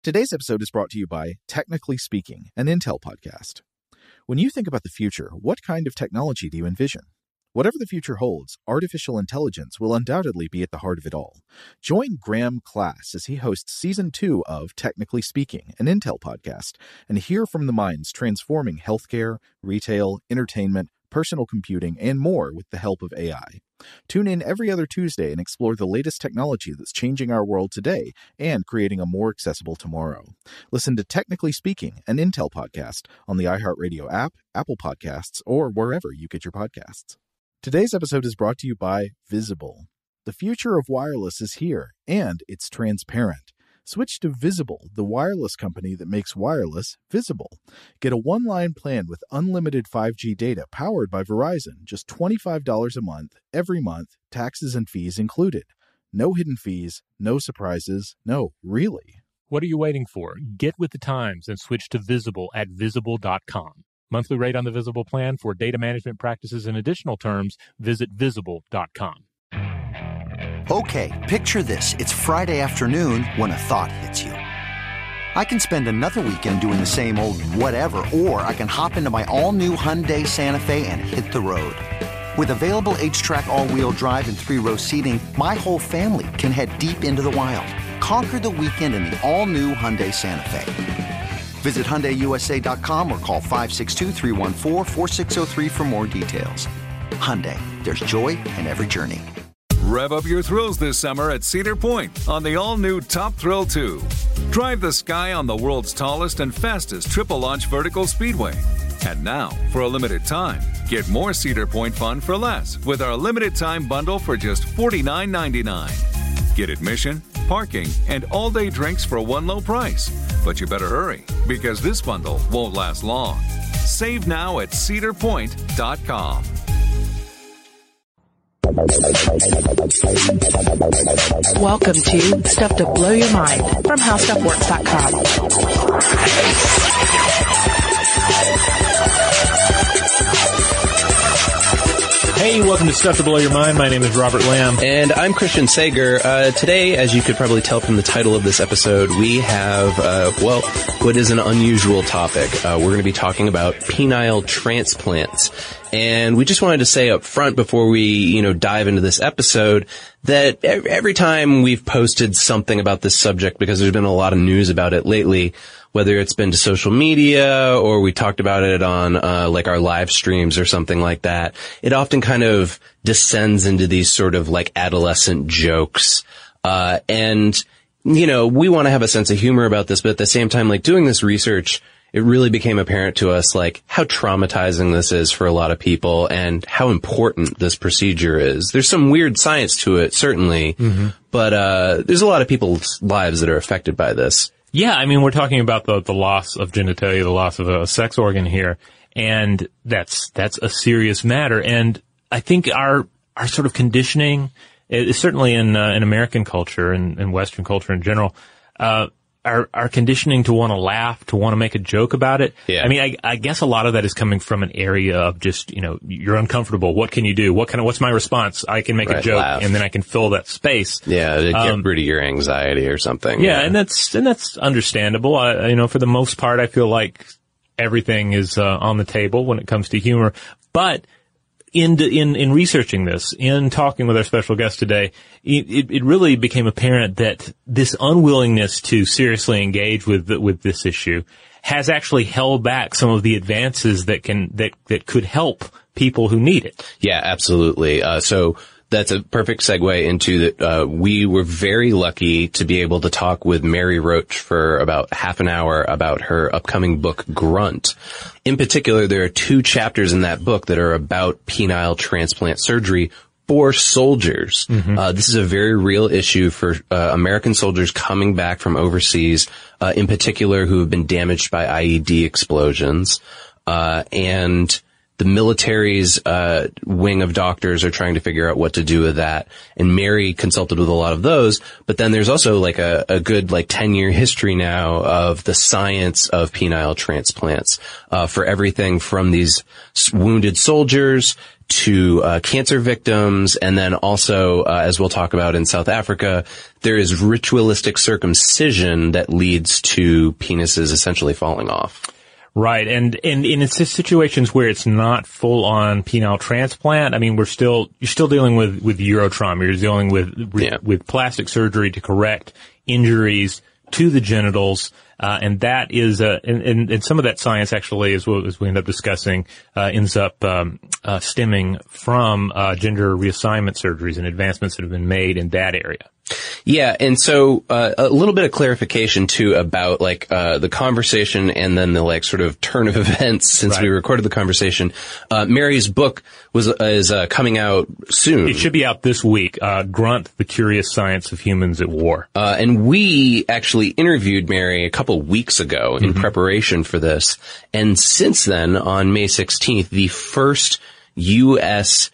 Today's episode is brought to you by Technically Speaking, an Intel podcast. When you think about the future, what kind of technology do you envision? Whatever the future holds, artificial intelligence will undoubtedly be at the heart of it all. Join Graham Class as he hosts Season 2 of Technically Speaking, an Intel podcast, and hear from the minds transforming healthcare, retail, entertainment, personal computing, and more with the help of AI. Tune in every other Tuesday and explore the latest technology that's changing our world today and creating a more accessible tomorrow. Listen to Technically Speaking, an Intel podcast on the iHeartRadio app, Apple Podcasts, or wherever you get your podcasts. Today's episode is brought to you by Visible. The future of wireless is here, and it's transparent. Switch to Visible, the wireless company that makes wireless visible. Get a one-line plan with unlimited 5G data powered by Verizon, just $25 a month, every month, taxes and fees included. No hidden fees, no surprises, no, really. What are you waiting for? Get with the times and switch to Visible at Visible.com. Monthly rate on the Visible plan for data management practices and additional terms, visit Visible.com. Okay, picture this. It's Friday afternoon when a thought hits you. I can spend another weekend doing the same old whatever, or I can hop into my all-new Hyundai Santa Fe and hit the road. With available H-Track all-wheel drive and 3-row seating, my whole family can head deep into the wild. Conquer the weekend in the all-new Hyundai Santa Fe. Visit HyundaiUSA.com or call 562-314-4603 for more details. Hyundai, there's joy in every journey. Rev up your thrills this summer at Cedar Point on the all-new Top Thrill 2. Drive the sky on the world's tallest and fastest triple-launch vertical speedway. And now, for a limited time, get more Cedar Point fun for less with our limited-time bundle for just $49.99. Get admission, parking, and all-day drinks for one low price. But you better hurry, because this bundle won't last long. Save now at cedarpoint.com. Welcome to Stuff to Blow Your Mind from HowStuffWorks.com. Hey, welcome to Stuff to Blow Your Mind. My name is Robert Lamb. And I'm Christian Sager. Today, as you could probably tell from the title of this episode, we have, what is an unusual topic. We're going to be talking about penile transplants. And we just wanted to say up front before we, dive into this episode that every time we've posted something about this subject, because there's been a lot of news about it lately, whether it's been to social media or we talked about it on, like our live streams or something like that, it often kind of descends into these sort of like adolescent jokes. And we want to have a sense of humor about this, but at the same time, like doing this research, it really became apparent to us, like, how traumatizing this is for a lot of people and how important this procedure is. There's some weird science to it, certainly, but there's a lot of people's lives that are affected by this. Yeah, I mean, we're talking about the loss of genitalia, the loss of a sex organ here, and that's a serious matter. And I think our sort of conditioning, certainly in American culture and Western culture in general, our conditioning to want to laugh, to want to make a joke about it. Yeah. I mean, I guess a lot of that is coming from an area of just, you're uncomfortable. What can you do? What's my response? I can make a joke laugh. And then I can fill that space. Yeah, to get rid of your anxiety or something. Yeah, and that's understandable. For the most part, I feel like everything is on the table when it comes to humor. But in researching this, in talking with our special guest today, it really became apparent that this unwillingness to seriously engage with this issue has actually held back some of the advances that could help people who need it. Yeah, absolutely. So that's a perfect segue into that. We were very lucky to be able to talk with Mary Roach for about half an hour about her upcoming book, Grunt. In particular, there are 2 chapters in that book that are about penile transplant surgery for soldiers. This is a very real issue for American soldiers coming back from overseas, in particular who have been damaged by IED explosions. And the military's wing of doctors are trying to figure out what to do with that. And Mary consulted with a lot of those. But then there's also like a good 10-year history now of the science of penile transplants, for everything from these wounded soldiers to cancer victims, and then also, as we'll talk about in South Africa, there is ritualistic circumcision that leads to penises essentially falling off. Right, and in situations where it's not full-on penile transplant, I mean, you're still dealing with urotrauma. You're dealing with plastic surgery to correct injuries to the genitals, and that is, and some of that science actually, as we end up discussing, ends up stemming from gender reassignment surgeries and advancements that have been made in that area. Yeah, and so a little bit of clarification too about the conversation and then the sort of turn of events since we recorded the conversation. Mary's book is coming out soon. It should be out this week. Grunt: The Curious Science of Humans at War. And we actually interviewed Mary a couple weeks ago in preparation for this, and since then, on May 16th, the first U.S.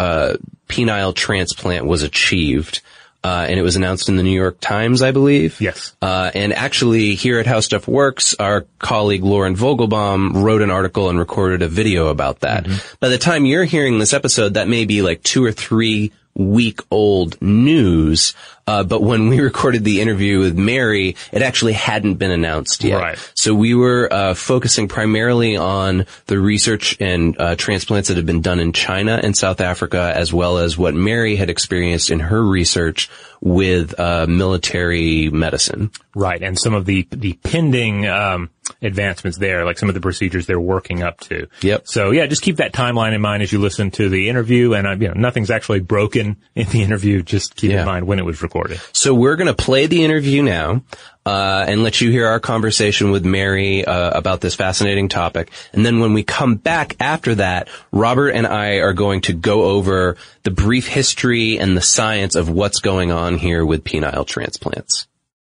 penile transplant was achieved. And it was announced in the New York Times, I believe. Yes. And actually, here at How Stuff Works, our colleague Lauren Vogelbaum wrote an article and recorded a video about that. By the time you're hearing this episode, that may be 2 or 3 week old news. But when we recorded the interview with Mary, it actually hadn't been announced yet. Right. So we were focusing primarily on the research and transplants that had been done in China and South Africa, as well as what Mary had experienced in her research with military medicine. Right, and some of the pending advancements there, like some of the procedures they're working up to. Yep. So yeah, just keep that timeline in mind as you listen to the interview, and nothing's actually broken in the interview. Just keep in mind when it was recorded. So we're going to play the interview now, and let you hear our conversation with Mary about this fascinating topic. And then when we come back after that, Robert and I are going to go over the brief history and the science of what's going on here with penile transplants.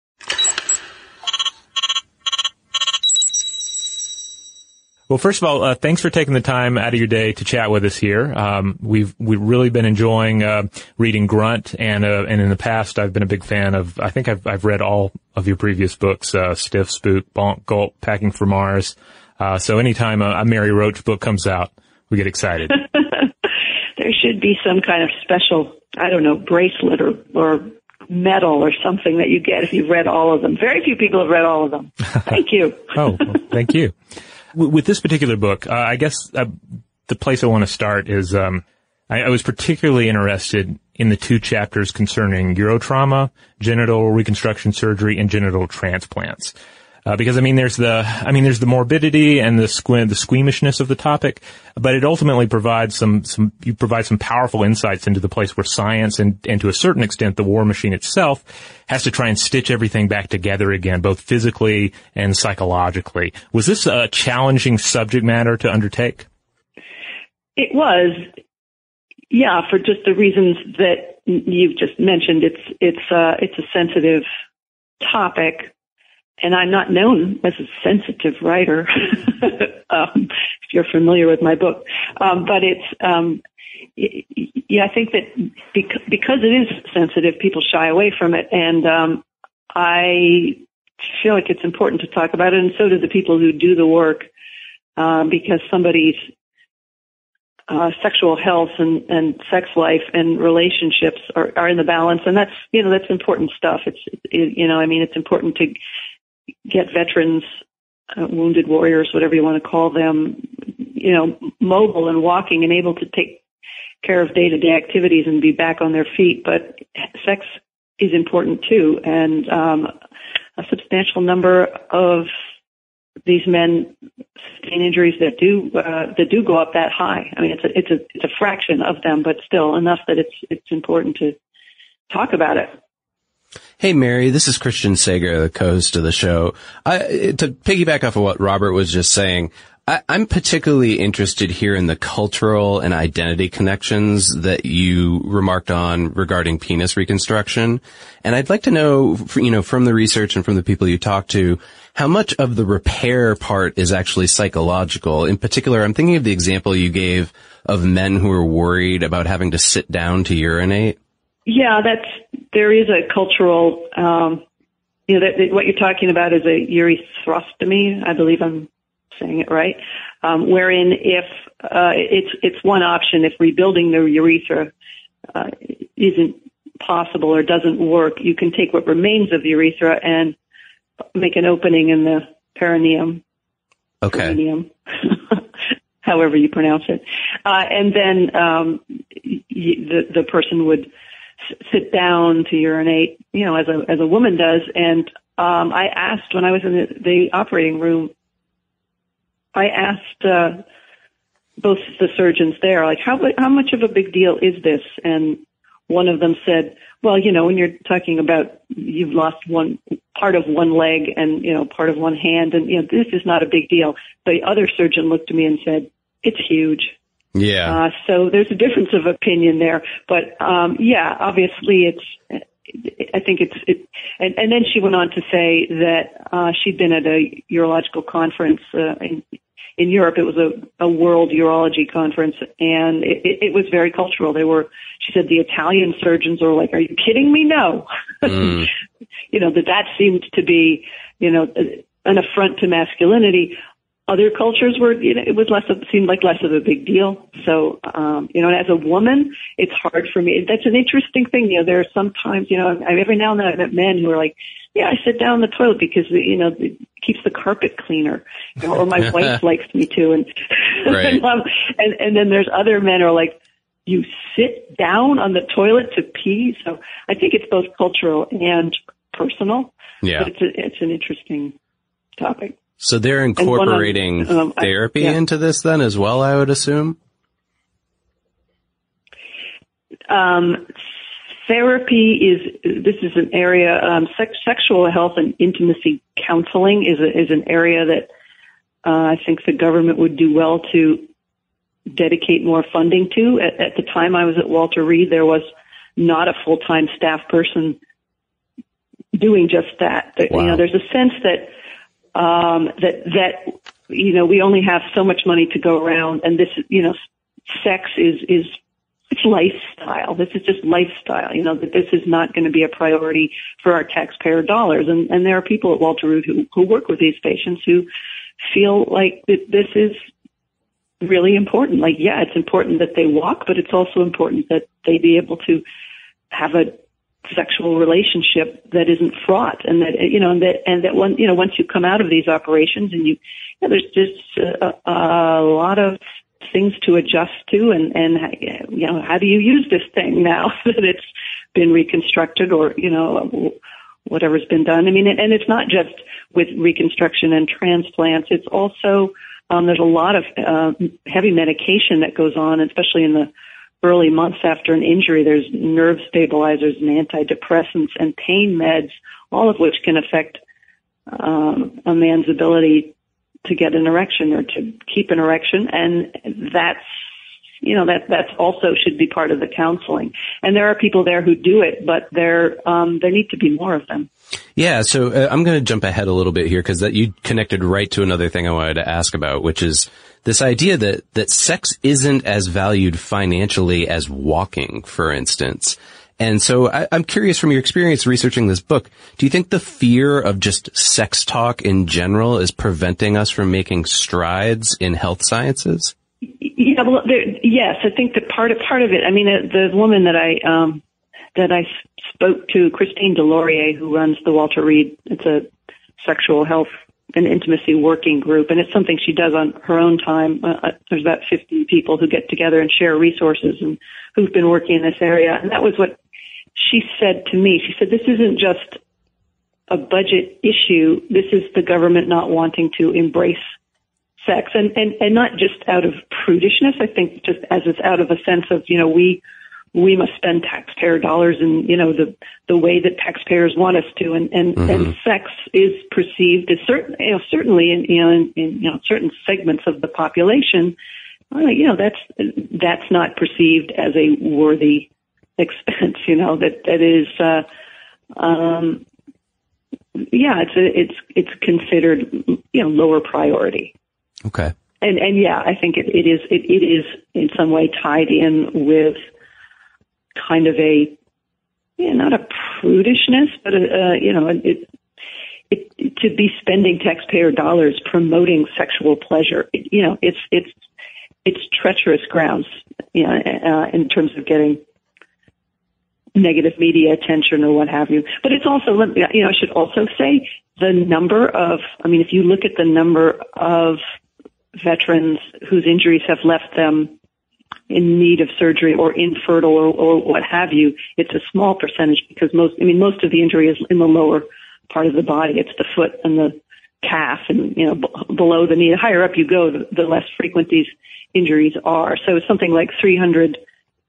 Well, first of all, thanks for taking the time out of your day to chat with us here. We've really been enjoying reading Grunt, and in the past I've been a big fan of. I think I've read all of your previous books: Stiff, Spook, Bonk, Gulp, Packing for Mars. So anytime a Mary Roach book comes out, we get excited. There should be some kind of special, bracelet or medal or something that you get if you've read all of them. Very few people have read all of them. Thank you. Well, thank you. With this particular book, I guess the place I want to start is I was particularly interested in the 2 chapters concerning urotrauma, genital reconstruction surgery, and genital transplants. Because there's the morbidity and the squeamishness of the topic, but it ultimately provides some powerful insights into the place where science and to a certain extent the war machine itself has to try and stitch everything back together again, both physically and psychologically. Was this a challenging subject matter to undertake? It was, yeah, for just the reasons that you've just mentioned. It's a sensitive topic. And I'm not known as a sensitive writer, if you're familiar with my book. But it's, I think that because it is sensitive, people shy away from it. And I feel like it's important to talk about it, and so do the people who do the work, because somebody's sexual health and sex life and relationships are in the balance, and that's important stuff. It's important to get veterans, wounded warriors, whatever you want to call them, mobile and walking and able to take care of day-to-day activities and be back on their feet. But sex is important too, and a substantial number of these men sustain injuries that do go up that high. I mean, it's a fraction of them, but still enough that it's important to talk about it. Hey, Mary, this is Christian Sager, the co-host of the show. To piggyback off of what Robert was just saying, I'm particularly interested here in the cultural and identity connections that you remarked on regarding penis reconstruction. And I'd like to know, from the research and from the people you talk to, how much of the repair part is actually psychological. In particular, I'm thinking of the example you gave of men who are worried about having to sit down to urinate. Yeah, there is a cultural, what you're talking about is a urethrostomy. I believe I'm saying it right, wherein if it's one option, if rebuilding the urethra isn't possible or doesn't work, you can take what remains of the urethra and make an opening in the perineum. Okay. Perineum, however you pronounce it, and then the person would sit down to urinate, as a woman does. And I asked, when I was in the operating room, I asked both the surgeons there, like, how much of a big deal is this? And one of them said, well, when you're talking about you've lost one part of one leg and, part of one hand, and, this is not a big deal. The other surgeon looked at me and said, it's huge. Yeah. So there's a difference of opinion there. But, obviously I think and then she went on to say that, she'd been at a urological conference, in Europe. It was a world urology conference, and it was very cultural. She said, the Italian surgeons were like, are you kidding me? No. That seemed to be, an affront to masculinity. Other cultures were, it seemed like less of a big deal. So, as a woman, it's hard for me. That's an interesting thing. There are sometimes, every now and then I've met men who are like, yeah, I sit down on the toilet because, it keeps the carpet cleaner, or my wife likes me to. And, right. and then there's other men who are like, you sit down on the toilet to pee. So I think it's both cultural and personal. Yeah. But it's an interesting topic. So they're incorporating therapy into this then as well, I would assume? Therapy this is an area, sexual health and intimacy counseling is an area that I think the government would do well to dedicate more funding to. At the time I was at Walter Reed, there was not a full-time staff person doing just that. Wow. There's a sense that we only have so much money to go around, and this, sex is it's lifestyle. This is just lifestyle, that this is not going to be a priority for our taxpayer dollars. And there are people at Walter Reed who work with these patients who feel like this is really important. Like, yeah, it's important that they walk, but it's also important that they be able to have a sexual relationship that isn't fraught, and that once you come out of these operations and there's just a lot of things to adjust to, and how do you use this thing now that it's been reconstructed, or whatever's been done. I mean, and it's not just with reconstruction and transplants. It's also there's a lot of heavy medication that goes on, especially in the early months after an injury. There's nerve stabilizers and antidepressants and pain meds, all of which can affect a man's ability to get an erection or to keep an erection, and that's also should be part of the counseling. And there are people there who do it, but there need to be more of them. Yeah, so I'm going to jump ahead a little bit here because you connected right to another thing I wanted to ask about, which is this idea that sex isn't as valued financially as walking, for instance. And so I'm curious, from your experience researching this book, do you think the fear of just sex talk in general is preventing us from making strides in health sciences? Yeah, well, yes, I think that part of it. I mean, the woman that I spoke to, Christine Delorier, who runs the Walter Reed, it's a sexual health and intimacy working group, and it's something she does on her own time. There's about 50 people who get together and share resources and who've been working in this area, and that was what she said to me. She said, this isn't just a budget issue. This is the government not wanting to embrace sex, and not just out of prudishness. I think just as it's out of a sense of, we must spend taxpayer dollars in, the way that taxpayers want us to, and sex is perceived as certainly in certain segments of the population, that's not perceived as a worthy expense, that is, it's considered, lower priority. Okay. And yeah, I think it is in some way tied in with kind of not a prudishness, but to be spending taxpayer dollars promoting sexual pleasure. It's treacherous grounds, in terms of getting negative media attention or what have you. But it's also, I should also say the number of, if you look at the number of veterans whose injuries have left them in need of surgery or infertile or what have you, it's a small percentage because most of the injury is in the lower part of the body. It's the foot and the calf and, below the knee. The higher up you go, the less frequent these injuries are. So it's something like 300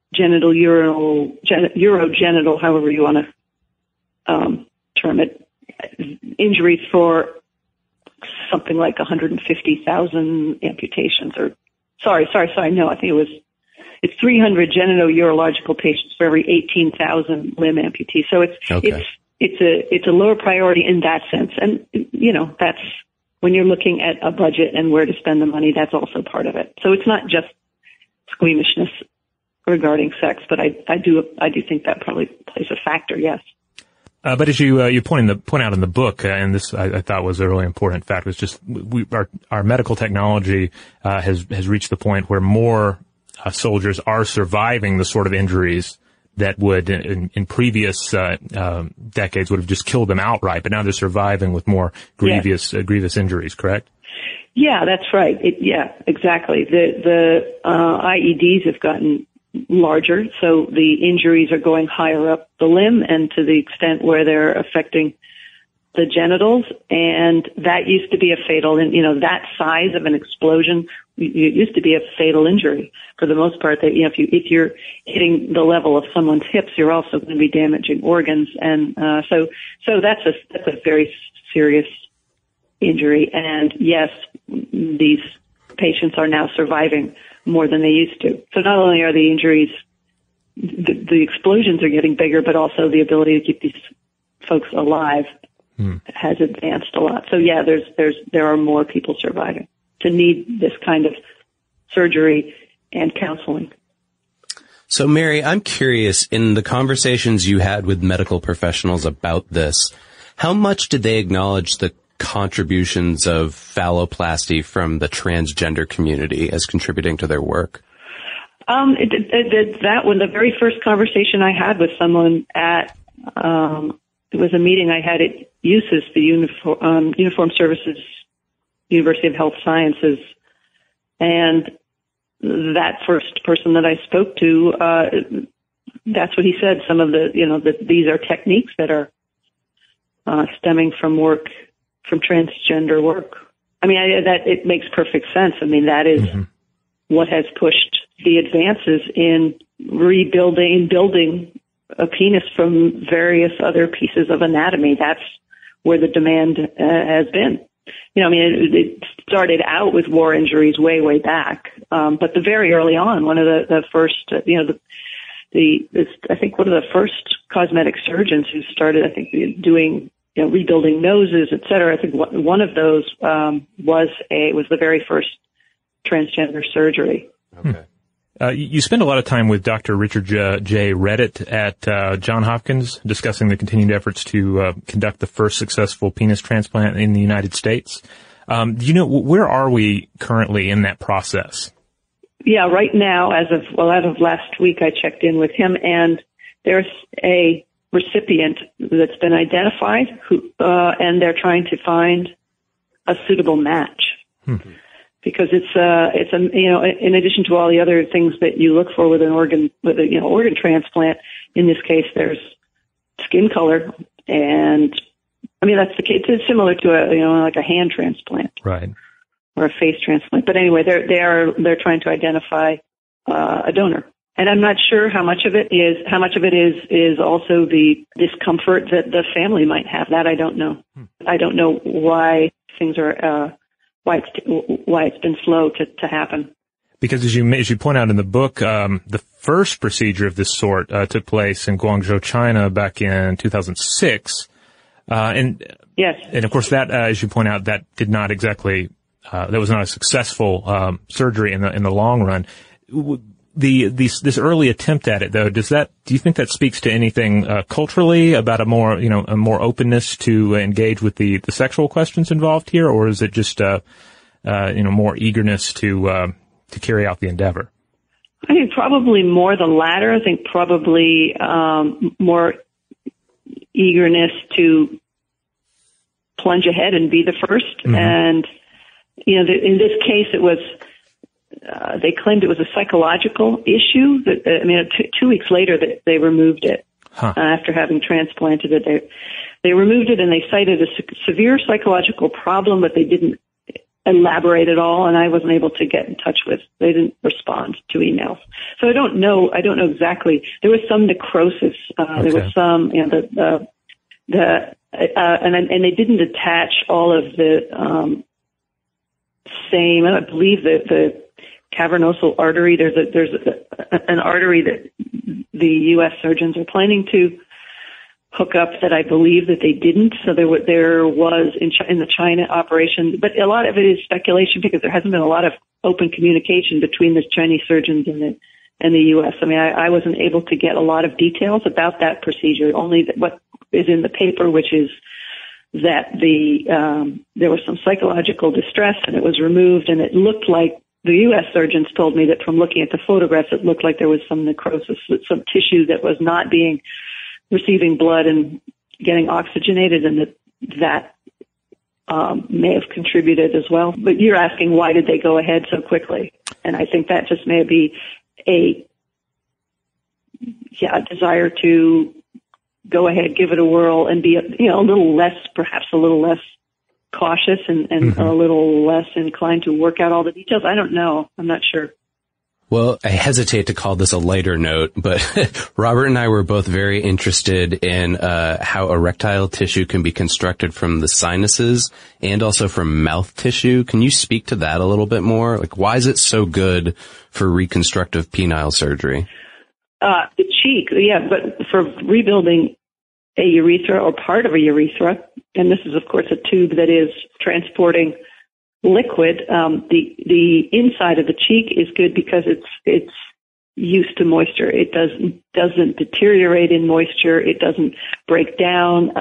urogenital, however you want to term it, injuries for something like 150,000 amputations. Or sorry. No, I think it's 300 genito-urological patients for every 18,000 limb amputees. So it's a lower priority in that sense, and that's when you're looking at a budget and where to spend the money. That's also part of it. So it's not just squeamishness regarding sex, but I do think that probably plays a factor. Yes. But as you point out in the book, and this I thought was a really important fact, was just our medical technology has reached the point where more soldiers are surviving the sort of injuries that would in previous decades would have just killed them outright, but now they're surviving with more grievous injuries. Correct? Yeah, that's right. Exactly. The IEDs have gotten larger, so the injuries are going higher up the limb and to the extent where they're affecting the genitals, and that used to be a fatal, that size of an explosion, it used to be a fatal injury for the most part. That if you're hitting the level of someone's hips, you're also going to be damaging organs, and so that's a very serious injury. And yes, these patients are now surviving more than they used to. So not only are the injuries, the explosions are getting bigger, but also the ability to keep these folks alive has advanced a lot. So yeah, there are more people surviving to need this kind of surgery and counseling. So Mary, I'm curious, in the conversations you had with medical professionals about this, how much did they acknowledge the contributions of phalloplasty from the transgender community as contributing to their work? That was the very first conversation I had with someone at, it was a meeting I had at USIS, the Uniformed Services University of Health Sciences, and that first person that I spoke to, that's what he said. Some of these are techniques that are stemming from transgender work. That it makes perfect sense. That is what has pushed the advances in building a penis from various other pieces of anatomy. That's where the demand has been. It started out with war injuries way back, but very early on, one of the first, I think one of the first cosmetic surgeons who started, I think, doing rebuilding noses, et cetera. I think one of those was the very first transgender surgery. Okay. You spend a lot of time with Dr. Richard J. Reddit at Johns Hopkins discussing the continued efforts to conduct the first successful penis transplant in the United States. Do you know, where are we currently in that process? Yeah, right now, as of last week, I checked in with him, and there's a recipient that's been identified and they're trying to find a suitable match. Because it's in addition to all the other things that you look for with an organ transplant, in this case, there's skin color, and that's the case. It's similar to like a hand transplant, right, or a face transplant. But anyway, they're trying to identify a donor, and I'm not sure how much of it is also the discomfort that the family might have. That I don't know. I don't know why things are. Why it's been slow to happen. Because as you point out in the book, the first procedure of this sort took place in Guangzhou, China, back in 2006, and yes, and of course that, as you point out, that did not exactly that was not a successful surgery in the long run. this early attempt at it, though, do you think that speaks to anything culturally about a more openness to engage with the sexual questions involved here, or is it just more eagerness to carry out the endeavor? I think probably more the latter. I think probably more eagerness to plunge ahead and be the first. Mm-hmm. And in this case, it was. They claimed it was a psychological issue. 2 weeks later, they removed it after having transplanted it. They removed it, and they cited a severe psychological problem, but they didn't elaborate at all, and I wasn't able to get in touch with. They didn't respond to emails, so I don't know exactly. There was some necrosis. There was some, and they didn't attach all of the same. I believe that the cavernosal artery. There's an artery that the U.S. surgeons are planning to hook up that I believe that they didn't. So there was in the China operation, but a lot of it is speculation because there hasn't been a lot of open communication between the Chinese surgeons and the U.S. I mean, I wasn't able to get a lot of details about that procedure. Only what is in the paper, which is that there was some psychological distress and it was removed, and it looked like. The U.S. surgeons told me that from looking at the photographs, it looked like there was some necrosis, some tissue that was not receiving blood and getting oxygenated, and that may have contributed as well. But you're asking why did they go ahead so quickly? And I think that just may be a desire to go ahead, give it a whirl, and be perhaps a little less cautious and mm-hmm. a little less inclined to work out all the details. I don't know. I'm not sure. Well, I hesitate to call this a lighter note, but Robert and I were both very interested in how erectile tissue can be constructed from the sinuses and also from mouth tissue. Can you speak to that a little bit more? Like, why is it so good for reconstructive penile surgery? The cheek, but for rebuilding a urethra or part of a urethra, and this is, of course, a tube that is transporting liquid. The inside of the cheek is good because it's used to moisture. It doesn't deteriorate in moisture. It doesn't break down.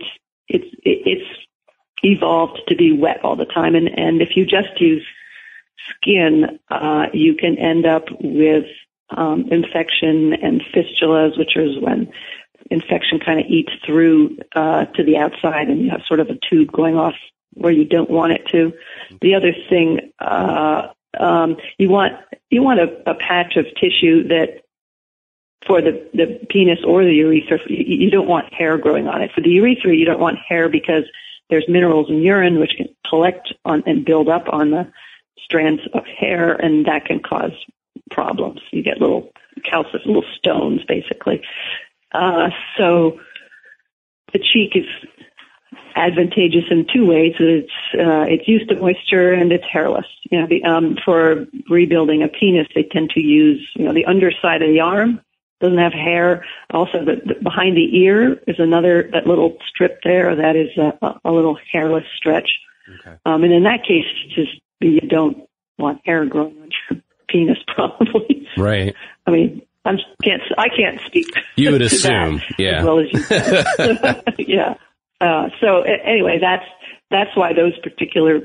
It's evolved to be wet all the time. And if you just use skin, you can end up with infection and fistulas, which is when infection kind of eats through to the outside, and you have sort of a tube going off where you don't want it to. The other thing, you want a patch of tissue that for the penis or the urethra, you don't want hair growing on it. For the urethra, you don't want hair because there's minerals in urine which can collect on and build up on the strands of hair, and that can cause problems. You get little calcium, little stones, basically. So the cheek is advantageous in two ways. It's used to moisture and it's hairless. For rebuilding a penis, they tend to use, the underside of the arm doesn't have hair. Also, the behind the ear is that little strip there. That is a little hairless stretch. Okay. And in that case, you don't want hair growing on your penis, probably. Right. I mean, I can't speak. You would assume, yeah. As well as you can. Yeah. So anyway, that's why those particular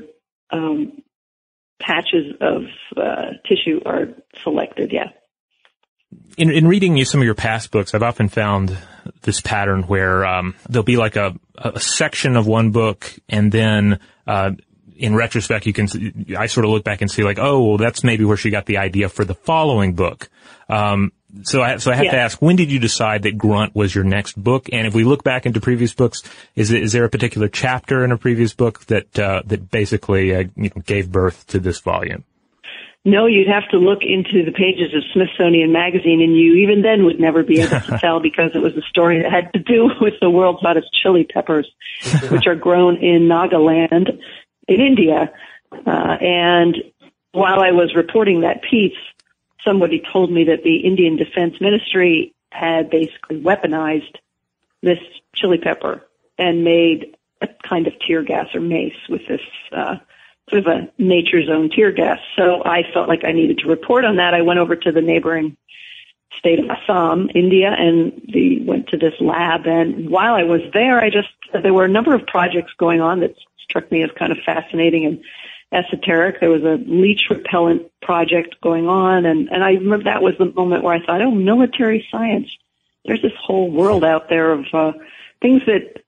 patches of tissue are selected. Yeah. In reading some of your past books, I've often found this pattern where there'll be like a section of one book, and then in retrospect, I sort of look back and see like, oh, well, that's maybe where she got the idea for the following book. So I have to ask, when did you decide that Grunt was your next book? And if we look back into previous books, is there a particular chapter in a previous book that basically gave birth to this volume? No, you'd have to look into the pages of Smithsonian Magazine, and you even then would never be able to tell because it was a story that had to do with the world's hottest chili peppers, which are grown in Nagaland in India. And while I was reporting that piece, somebody told me that the Indian Defense Ministry had basically weaponized this chili pepper and made a kind of tear gas or mace with this sort of a nature's own tear gas. So I felt like I needed to report on that. I went over to the neighboring state of Assam, India, and went to this lab. And while I was there, there were a number of projects going on that struck me as kind of fascinating and esoteric. There was a leech repellent project going on, and I remember that was the moment where I thought, oh, military science. There's this whole world out there of things that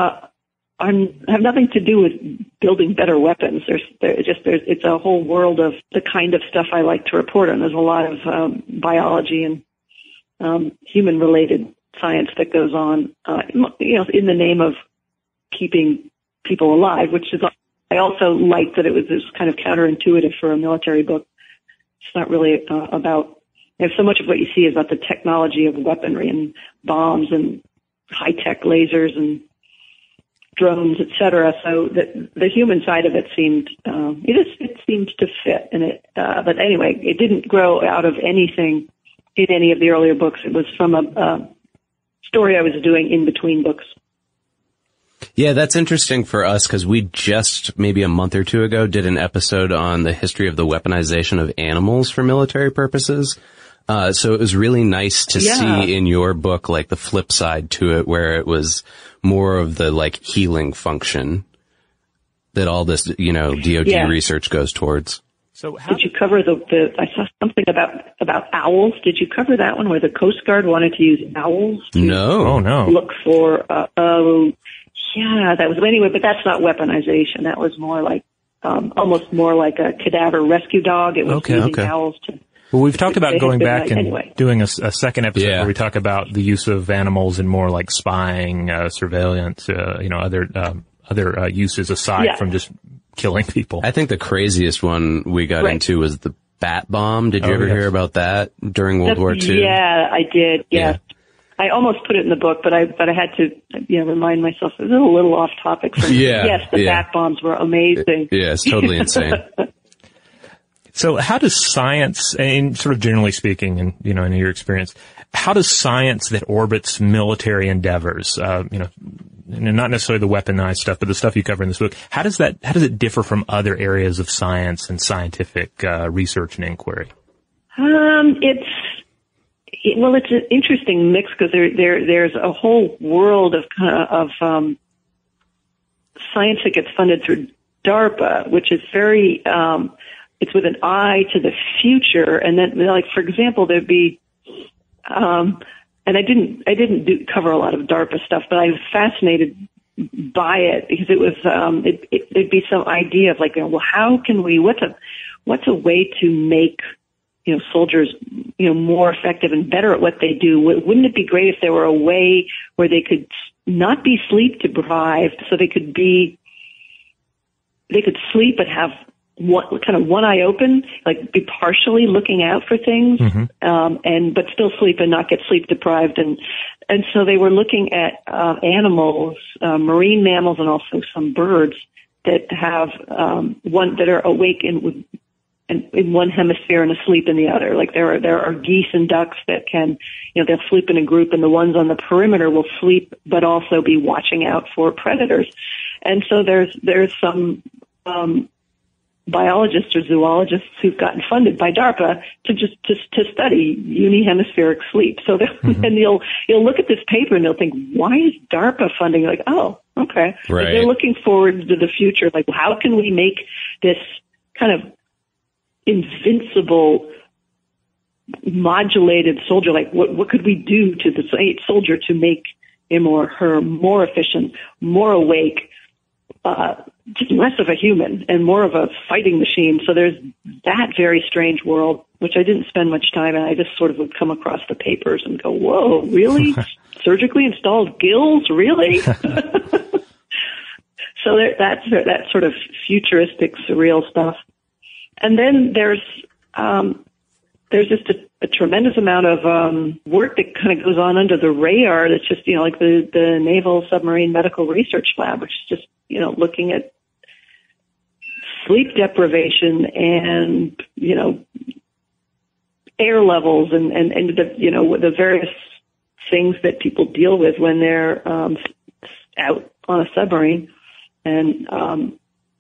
have nothing to do with building better weapons. It's a whole world of the kind of stuff I like to report on. There's a lot of biology and human-related science that goes on, in the name of keeping people alive, which is, I also liked that it was this kind of counterintuitive for a military book. It's not really about, so much of what you see is about the technology of weaponry and bombs and high-tech lasers and drones, et cetera. So the human side of it seemed, it seemed to fit. But anyway, it didn't grow out of anything in any of the earlier books. It was from a story I was doing in between books. Yeah, that's interesting for us because we just maybe a month or two ago did an episode on the history of the weaponization of animals for military purposes. So it was really nice to see in your book, like the flip side to it, where it was more of the like healing function that all this, DoD research goes towards. So did you cover I saw something about owls. Did you cover that one where the Coast Guard wanted to use owls? No. Look for, that was, anyway, but that's not weaponization. That was more like, almost more like a cadaver rescue dog. It was using owls to. Well, we've talked about going back and doing a second episode where we talk about the use of animals in more like spying, surveillance, other uses aside from just killing people. I think the craziest one we got into was the bat bomb. Did you ever hear about that during World War II? Yeah, I did. Yes. Yeah. I almost put it in the book, but I had to, remind myself it was a little off topic for me. Yes, the bat bombs were amazing. Yeah, it's totally insane. So how does science, and sort of generally speaking, and, in your experience, how does science that orbits military endeavors, not necessarily the weaponized stuff, but the stuff you cover in this book, how does it differ from other areas of science and scientific, research and inquiry? It's an interesting mix because there's a whole world of science that gets funded through DARPA, which is very, it's with an eye to the future. And then, like, for example, there'd be, and I didn't cover a lot of DARPA stuff, but I was fascinated by it because it was, it'd be some idea of like, how can we, what's a way to make, soldiers, more effective and better at what they do? Wouldn't it be great if there were a way where they could not be sleep deprived, so they could sleep and have one eye open, like be partially looking out for things, but still sleep and not get sleep deprived. And so they were looking at animals, marine mammals, and also some birds that have that are awake in one hemisphere and asleep in the other. Like there are geese and ducks that can, they'll sleep in a group, and the ones on the perimeter will sleep but also be watching out for predators. And so there's some biologists or zoologists who've gotten funded by DARPA to study unihemispheric sleep. So and you'll look at this paper and they'll think, why is DARPA funding? Like, oh, okay. Right. Like they're looking forward to the future. Like, how can we make this kind of invincible modulated soldier? Like, what could we do to the soldier to make him or her more efficient, more awake, just less of a human and more of a fighting machine? So there's that very strange world, which I didn't spend much time in. I just sort of would come across the papers and go, whoa, really? Surgically installed gills? Really? So that's that sort of futuristic, surreal stuff. And then there's just a tremendous amount of work that kind of goes on under the radar. That's just, like the Naval Submarine Medical Research Lab, which is just, looking at sleep deprivation and, air levels and the various things that people deal with when they're out on a submarine. And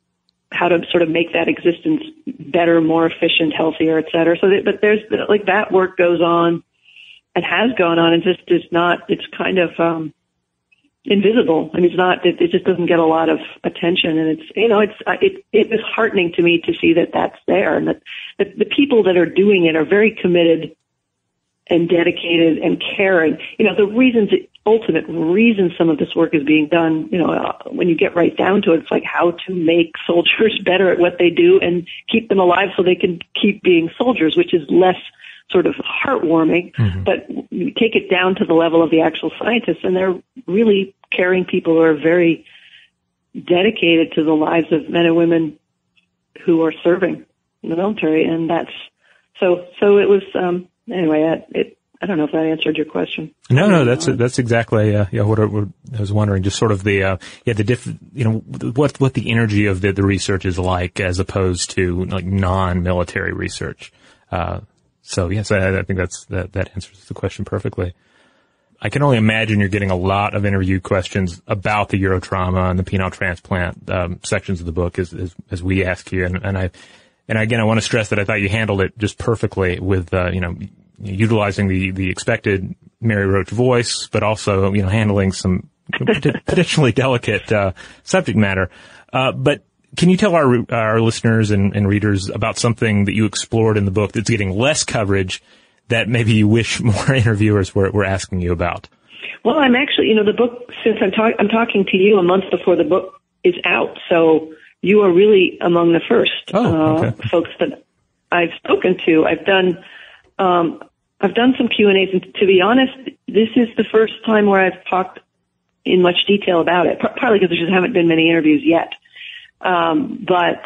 how to sort of make that existence better, more efficient, healthier, et cetera. So, but there's like that work goes on and has gone on, and just is not. It's kind of invisible. I mean, it's not. It just doesn't get a lot of attention, and it's it was heartening to me to see that that's there, and that the people that are doing it are very committed and dedicated and caring. The ultimate reason some of this work is being done, when you get right down to it, it's like how to make soldiers better at what they do and keep them alive so they can keep being soldiers, which is less sort of heartwarming. Mm-hmm. But you take it down to the level of the actual scientists, and they're really caring people who are very dedicated to the lives of men and women who are serving in the military. And that's so it was, anyway, I don't know if that answered your question. No, that's exactly what I was wondering. Just sort of the what the energy of the research is like as opposed to like non-military research. So yes, I think that answers the question perfectly. I can only imagine you're getting a lot of interview questions about the Eurotrauma and the penile transplant sections of the book as we ask you, and again I want to stress that I thought you handled it just perfectly with utilizing the expected Mary Roach voice, but also, handling some potentially delicate subject matter. But can you tell our listeners and readers about something that you explored in the book that's getting less coverage that maybe you wish more interviewers were asking you about? Well, I'm actually, the book, since I'm talking to you a month before the book is out, so you are really among the first folks that I've spoken to. I've done some Q&As, and to be honest, this is the first time where I've talked in much detail about it, partly because there just haven't been many interviews yet. And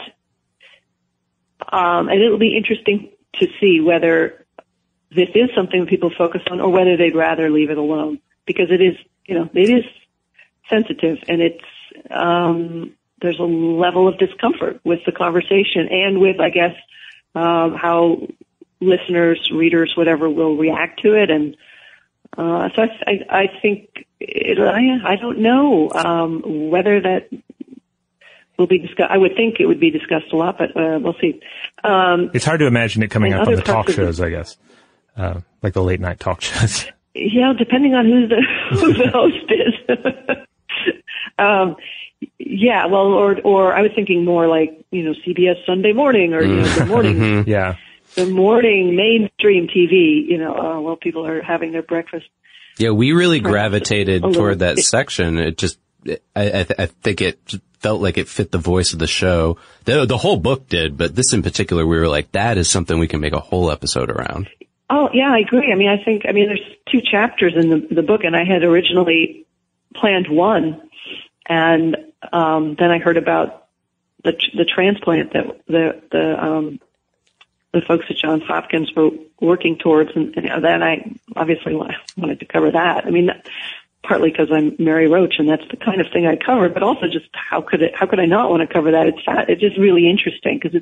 it'll be interesting to see whether this is something that people focus on or whether they'd rather leave it alone, because it is, it is sensitive, and it's, there's a level of discomfort with the conversation and with, I guess, how listeners, readers, whatever, will react to it. And so I think I don't know whether that will be discussed. I would think it would be discussed a lot, but we'll see. It's hard to imagine it coming up on the talk shows, I guess, like the late night talk shows. Yeah, depending on who the host is. Yeah, well, or I was thinking more like CBS Sunday Morning or the morning. Mm-hmm. Yeah. The morning mainstream TV, while people are having their breakfast. Yeah, we really gravitated toward that section. It just, I think it felt like it fit the voice of the show. The whole book did, but this in particular, we were like, that is something we can make a whole episode around. Oh, yeah, I agree. I mean, there's 2 chapters in the book, and I had originally planned one, and then I heard about the transplant that the folks at Johns Hopkins were working towards, and then I obviously wanted to cover that. I mean, partly because I'm Mary Roach, and that's the kind of thing I cover, but also just how could I not want to cover that? It's just really interesting because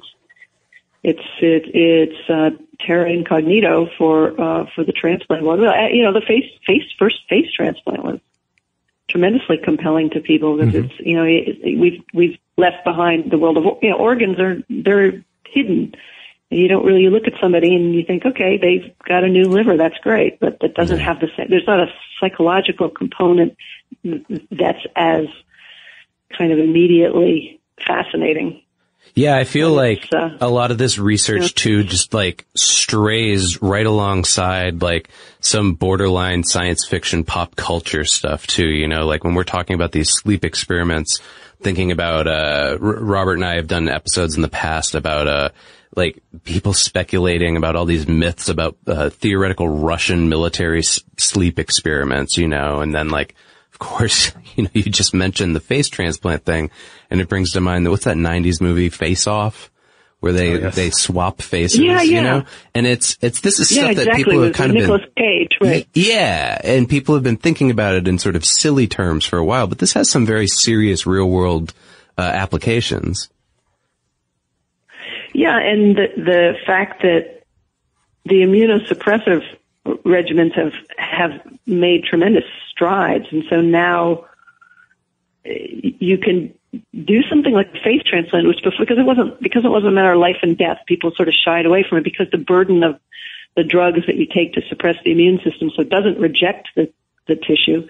it's terra incognito for the transplant. Well, the first face transplant was tremendously compelling to people because it's we've left behind the world of organs they're hidden. You look at somebody and you think, okay, they've got a new liver, that's great, but that doesn't have the same, there's not a psychological component that's as kind of immediately fascinating. Yeah, I feel like a lot of this research too just like strays right alongside like some borderline science fiction pop culture stuff too, like when we're talking about these sleep experiments, thinking about, Robert and I have done episodes in the past about, like people speculating about all these myths about theoretical Russian military sleep experiments, and then like, of course, you just mentioned the face transplant thing, and it brings to mind what's that 90s movie Face Off, where they swap faces, and this is stuff exactly. that people have kind of Nicolas Cage, right? Yeah, and people have been thinking about it in sort of silly terms for a while, but this has some very serious real world applications. Yeah, and the fact that the immunosuppressive regimens have made tremendous strides, and so now you can do something like a face transplant, which because it wasn't a matter of life and death, people sort of shied away from it because the burden of the drugs that you take to suppress the immune system so it doesn't reject the tissue.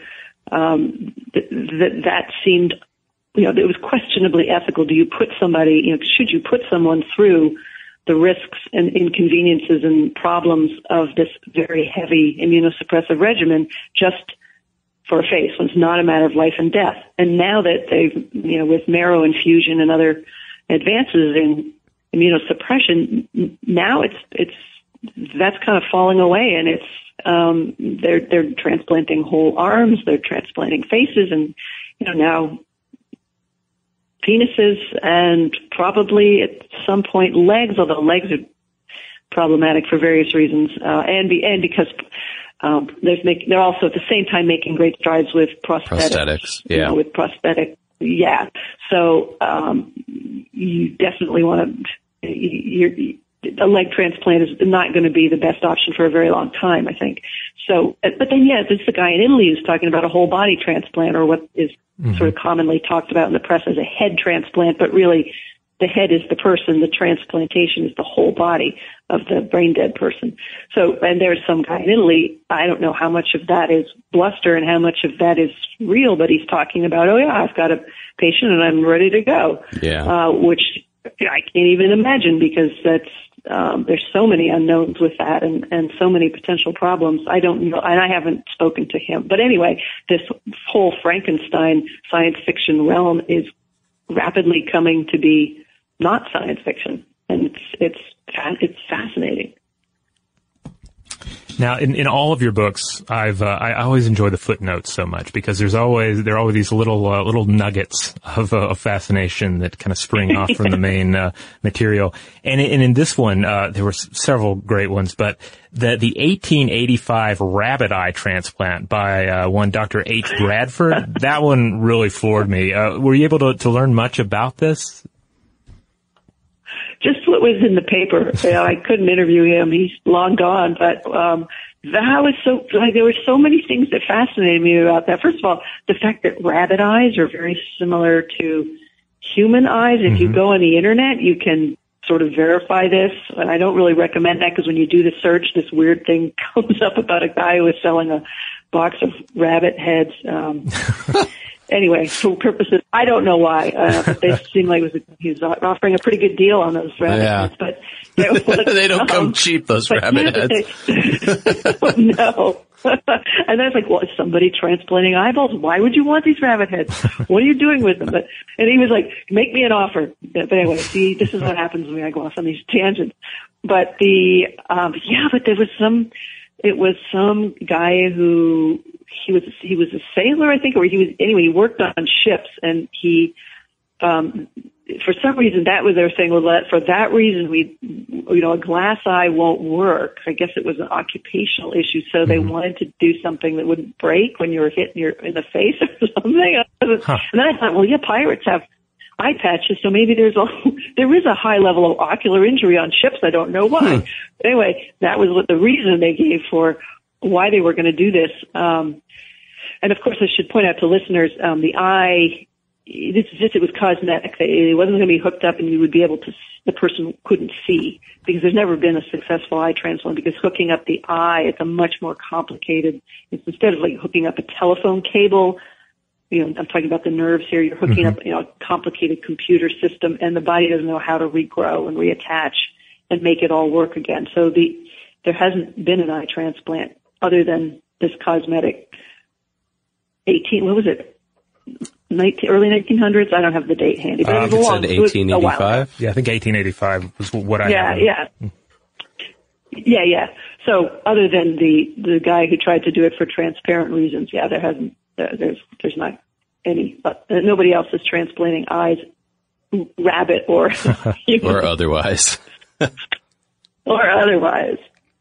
That seemed, it was questionably ethical. Do you put somebody, should you put someone through the risks and inconveniences and problems of this very heavy immunosuppressive regimen just for a face when it's not a matter of life and death? And now that they've, with marrow infusion and other advances in immunosuppression, now that's kind of falling away, and they're transplanting whole arms, they're transplanting faces, and now penises, and probably at some point legs, although legs are problematic for various reasons, and because they're also at the same time making great strides with prosthetics. Yeah. With prosthetic, yeah. So you definitely want to. A leg transplant is not going to be the best option for a very long time, I think. So, but then, this is the guy in Italy who's talking about a whole body transplant, or what is sort of commonly talked about in the press as a head transplant, but really the head is the person, the transplantation is the whole body of the brain dead person. So, and there's some guy in Italy, I don't know how much of that is bluster and how much of that is real, but he's talking about, I've got a patient and I'm ready to go. Yeah. Which I can't even imagine, because there's so many unknowns with that and so many potential problems. I don't know, and I haven't spoken to him. But anyway, this whole Frankenstein science fiction realm is rapidly coming to be not science fiction, and it's fascinating. Now, in all of your books, I always enjoy the footnotes so much, because there are always these little nuggets of fascination that kind of spring off from the main material. And in this one, there were several great ones, but the 1885 rabbit eye transplant by one Dr. H. Bradford, that one really floored me. Were you able to learn much about this? Just what was in the paper. I couldn't interview him. He's long gone, but that was there were so many things that fascinated me about that. First of all, the fact that rabbit eyes are very similar to human eyes. If you go on the internet, you can sort of verify this. And I don't really recommend that, because when you do the search, this weird thing comes up about a guy who was selling a box of rabbit heads. Anyway, for purposes, I don't know why, but they seemed like he was offering a pretty good deal on those rabbit heads. But they don't come cheap, those rabbit heads. No. And I was like, well, is somebody transplanting eyeballs? Why would you want these rabbit heads? What are you doing with them? And he was like, make me an offer. But anyway, see, this is what happens when I go off on these tangents. But but there was it was some guy who, he was a sailor, I think, or he worked on ships, and he, for some reason, they were saying, well, for that reason, a glass eye won't work. I guess it was an occupational issue, so they wanted to do something that wouldn't break when you were hit in the face or something. And then I thought, well, pirates have eye patches, so maybe there is a high level of ocular injury on ships. I don't know why. But anyway, that was what the reason they gave for why they were going to do this. And of course, I should point out to listeners, the eye, it was cosmetic. It wasn't going to be hooked up and you would be able to, the person couldn't see, because there's never been a successful eye transplant, because hooking up the eye, it's a much more complicated, it's instead of like hooking up a telephone cable, I'm talking about the nerves here, you're hooking up, a complicated computer system, and the body doesn't know how to regrow and reattach and make it all work again. So there hasn't been an eye transplant other than this cosmetic early 1900s. I don't have the date handy, but it was said 1885. Yeah, I think 1885 was what I have. Yeah. So other than the guy who tried to do it for transparent reasons, there's not any, nobody else is transplanting eyes, rabbit or or otherwise. Or otherwise.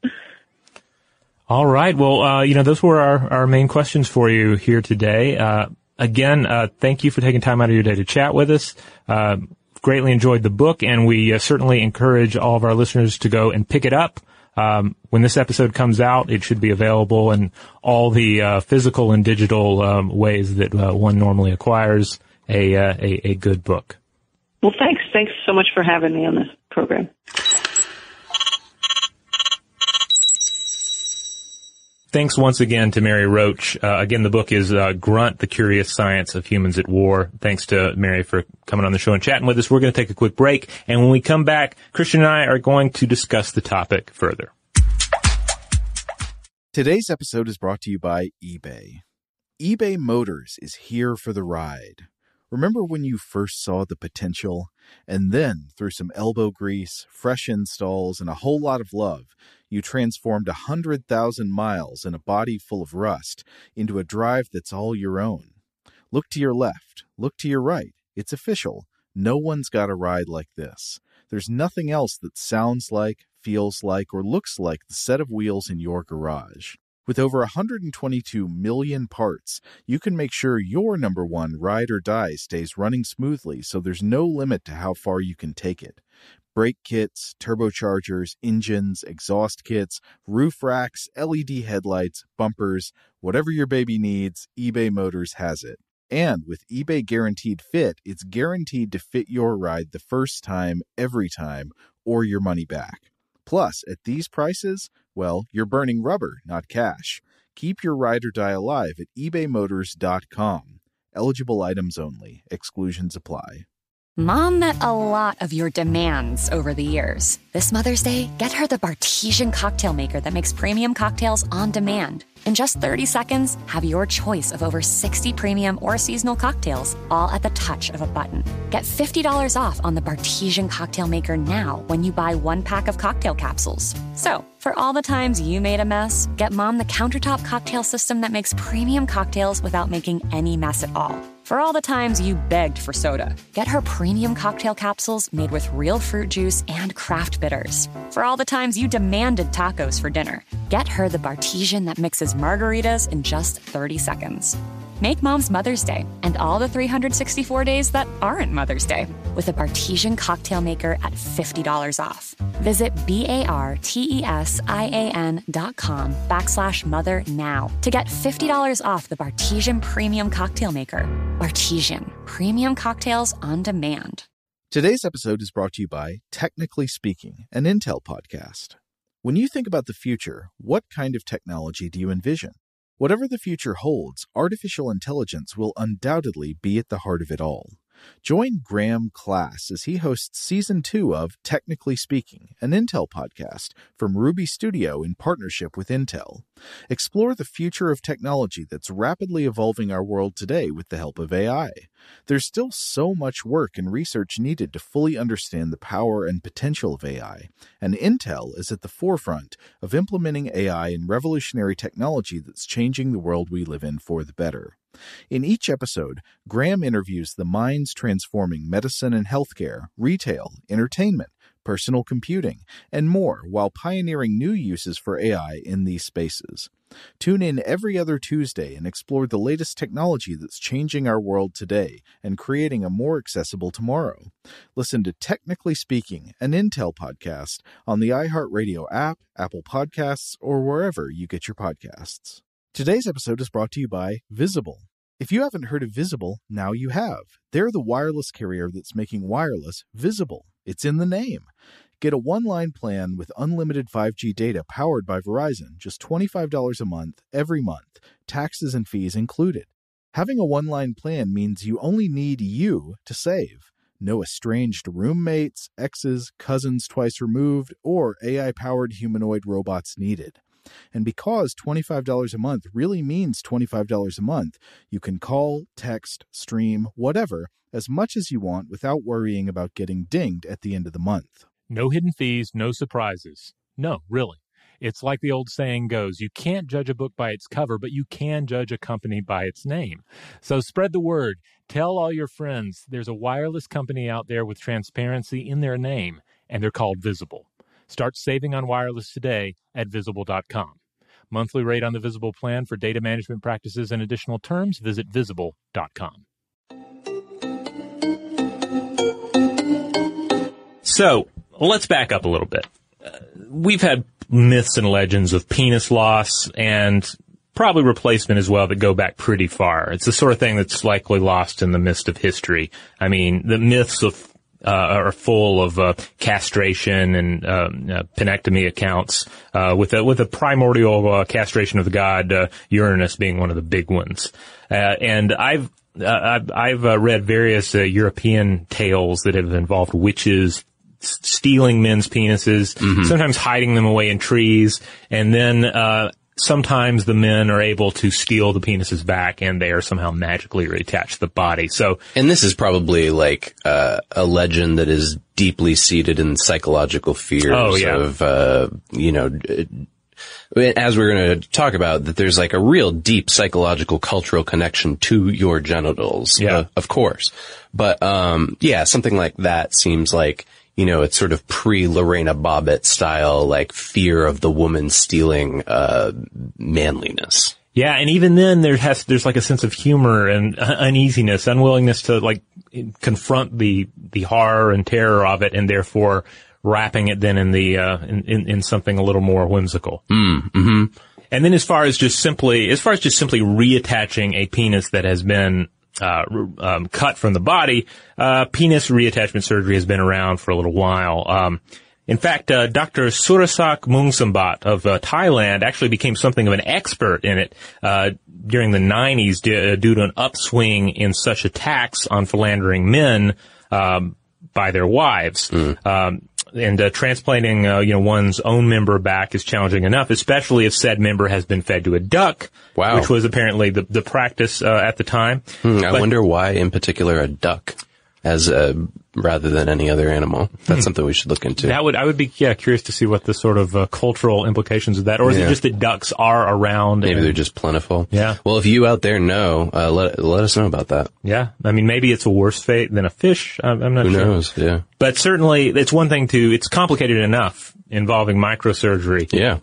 All right. Well, those were our main questions for you here today. Again, thank you for taking time out of your day to chat with us. Greatly enjoyed the book, and we certainly encourage all of our listeners to go and pick it up. When this episode comes out, it should be available in all the physical and digital ways that one normally acquires a good book. Well, thanks. Thanks so much for having me on this program. Thanks once again to Mary Roach. Again, the book is Grunt, The Curious Science of Humans at War. Thanks to Mary for coming on the show and chatting with us. We're going to take a quick break, and when we come back, Christian and I are going to discuss the topic further. Today's episode is brought to you by eBay. eBay Motors is here for the ride. Remember when you first saw the potential? And then, through some elbow grease, fresh installs, and a whole lot of love, you transformed 100,000 miles and a body full of rust into a drive that's all your own. Look to your left. Look to your right. It's official. No one's got a ride like this. There's nothing else that sounds like, feels like, or looks like the set of wheels in your garage. With over 122 million parts, you can make sure your number one ride or die stays running smoothly, so there's no limit to how far you can take it. Brake kits, turbochargers, engines, exhaust kits, roof racks, LED headlights, bumpers, whatever your baby needs, eBay Motors has it. And with eBay Guaranteed Fit, it's guaranteed to fit your ride the first time, every time, or your money back. Plus, at these prices, well, you're burning rubber, not cash. Keep your ride or die alive at ebaymotors.com. Eligible items only. Exclusions apply. Mom met a lot of your demands over the years. This Mother's Day, get her the Bartesian cocktail maker that makes premium cocktails on demand. In just 30 seconds, have your choice of over 60 premium or seasonal cocktails, all at the touch of a button. Get $50 off on the Bartesian cocktail maker now when you buy one pack of cocktail capsules. So, for all the times you made a mess, get Mom the countertop cocktail system that makes premium cocktails without making any mess at all. For all the times you begged for soda, get her premium cocktail capsules made with real fruit juice and craft bitters. For all the times you demanded tacos for dinner, get her the Bartesian that mixes margaritas in just 30 seconds. Make Mom's Mother's Day and all the 364 days that aren't Mother's Day with a Bartesian cocktail maker at $50 off. Visit BARTESIAN.com/mother now to get $50 off the Bartesian Premium Cocktail Maker. Bartesian, premium cocktails on demand. Today's episode is brought to you by Technically Speaking, an Intel podcast. When you think about the future, what kind of technology do you envision? Whatever the future holds, artificial intelligence will undoubtedly be at the heart of it all. Join Graham Class as he hosts Season 2 of Technically Speaking, an Intel podcast from Ruby Studio in partnership with Intel. Explore the future of technology that's rapidly evolving our world today with the help of AI. There's still so much work and research needed to fully understand the power and potential of AI, and Intel is at the forefront of implementing AI in revolutionary technology that's changing the world we live in for the better. In each episode, Graham interviews the minds transforming medicine and healthcare, retail, entertainment, personal computing, and more while pioneering new uses for AI in these spaces. Tune in every other Tuesday and explore the latest technology that's changing our world today and creating a more accessible tomorrow. Listen to Technically Speaking, an Intel podcast on the iHeartRadio app, Apple Podcasts, or wherever you get your podcasts. Today's episode is brought to you by Visible. If you haven't heard of Visible, now you have. They're the wireless carrier that's making wireless visible. It's in the name. Get a one-line plan with unlimited 5G data powered by Verizon, just $25 a month, every month, taxes and fees included. Having a one-line plan means you only need you to save. No estranged roommates, exes, cousins twice removed, or AI-powered humanoid robots needed. And because $25 a month really means $25 a month, you can call, text, stream, whatever, as much as you want without worrying about getting dinged at the end of the month. No hidden fees, no surprises. No, really. It's like the old saying goes, you can't judge a book by its cover, but you can judge a company by its name. So spread the word. Tell all your friends there's a wireless company out there with transparency in their name, and they're called Visible. Start saving on wireless today at Visible.com. Monthly rate on the Visible plan for data management practices and additional terms, visit Visible.com. So, let's back up a little bit. We've had myths and legends of penis loss, and probably replacement as well that go back pretty far. It's the sort of thing that's likely lost in the mist of history. I mean, the myths are full of castration and penectomy accounts, with a primordial castration of the god Uranus being one of the big ones. And I've read various European tales that have involved witches stealing men's penises, sometimes hiding them away in trees, and then sometimes the men are able to steal the penises back, and they are somehow magically reattached to the body. So, and this is probably like a legend that is deeply seated in psychological fears of, as we're going to talk about, that there's like a real deep psychological cultural connection to your genitals, of course. But something like that seems like, it's sort of pre-Lorena Bobbitt style, like fear of the woman stealing manliness. Yeah, and even then there's like a sense of humor and uneasiness, unwillingness to like confront the horror and terror of it, and therefore wrapping it then in something a little more whimsical. Mm-hmm. And then as far as just simply reattaching a penis that has been cut from the body, penis reattachment surgery has been around for a little while. In fact, Dr. Surasak Mungsambat of Thailand actually became something of an expert in it during the 90s due to an upswing in such attacks on philandering men by their wives. And transplanting one's own member back is challenging enough, especially if said member has been fed to a duck, which was apparently the practice at the time. I wonder why, in particular, a duck as rather than any other animal. That's something we should look into. I would be curious to see what the sort of cultural implications of that, or is it just that ducks are around? Maybe they're just plentiful. Yeah. Well, if you out there know, let us know about that. Yeah. I mean, maybe it's a worse fate than a fish. I'm not sure. Who knows? Yeah. But certainly, it's one thing it's complicated enough involving microsurgery. Yeah.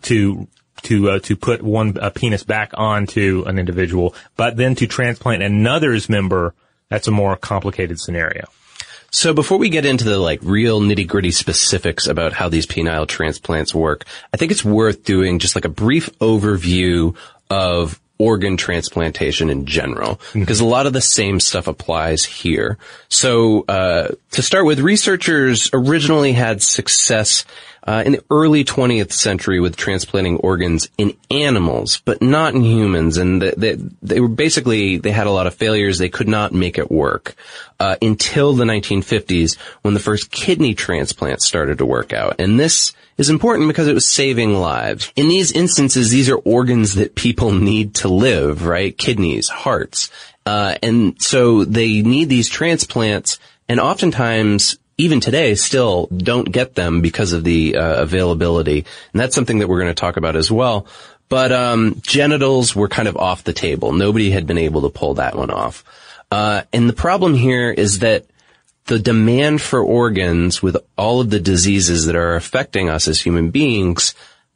To put a penis back onto an individual, but then to transplant another's member, that's a more complicated scenario. So before we get into the like real nitty-gritty specifics about how these penile transplants work, I think it's worth doing just like a brief overview of organ transplantation in general, because a lot of the same stuff applies here. So to start with, researchers originally had success in the early 20th century with transplanting organs in animals, but not in humans. And they were basically, they had a lot of failures. They could not make it work until the 1950s, when the first kidney transplants started to work out. And this is important because it was saving lives. In these instances, these are organs that people need to live, right? Kidneys, hearts. And so they need these transplants, and oftentimes, even today, still don't get them because of the availability. And that's something that we're going to talk about as well. But genitals were kind of off the table. Nobody had been able to pull that one off. And the problem here is that the demand for organs, with all of the diseases that are affecting us as human beings,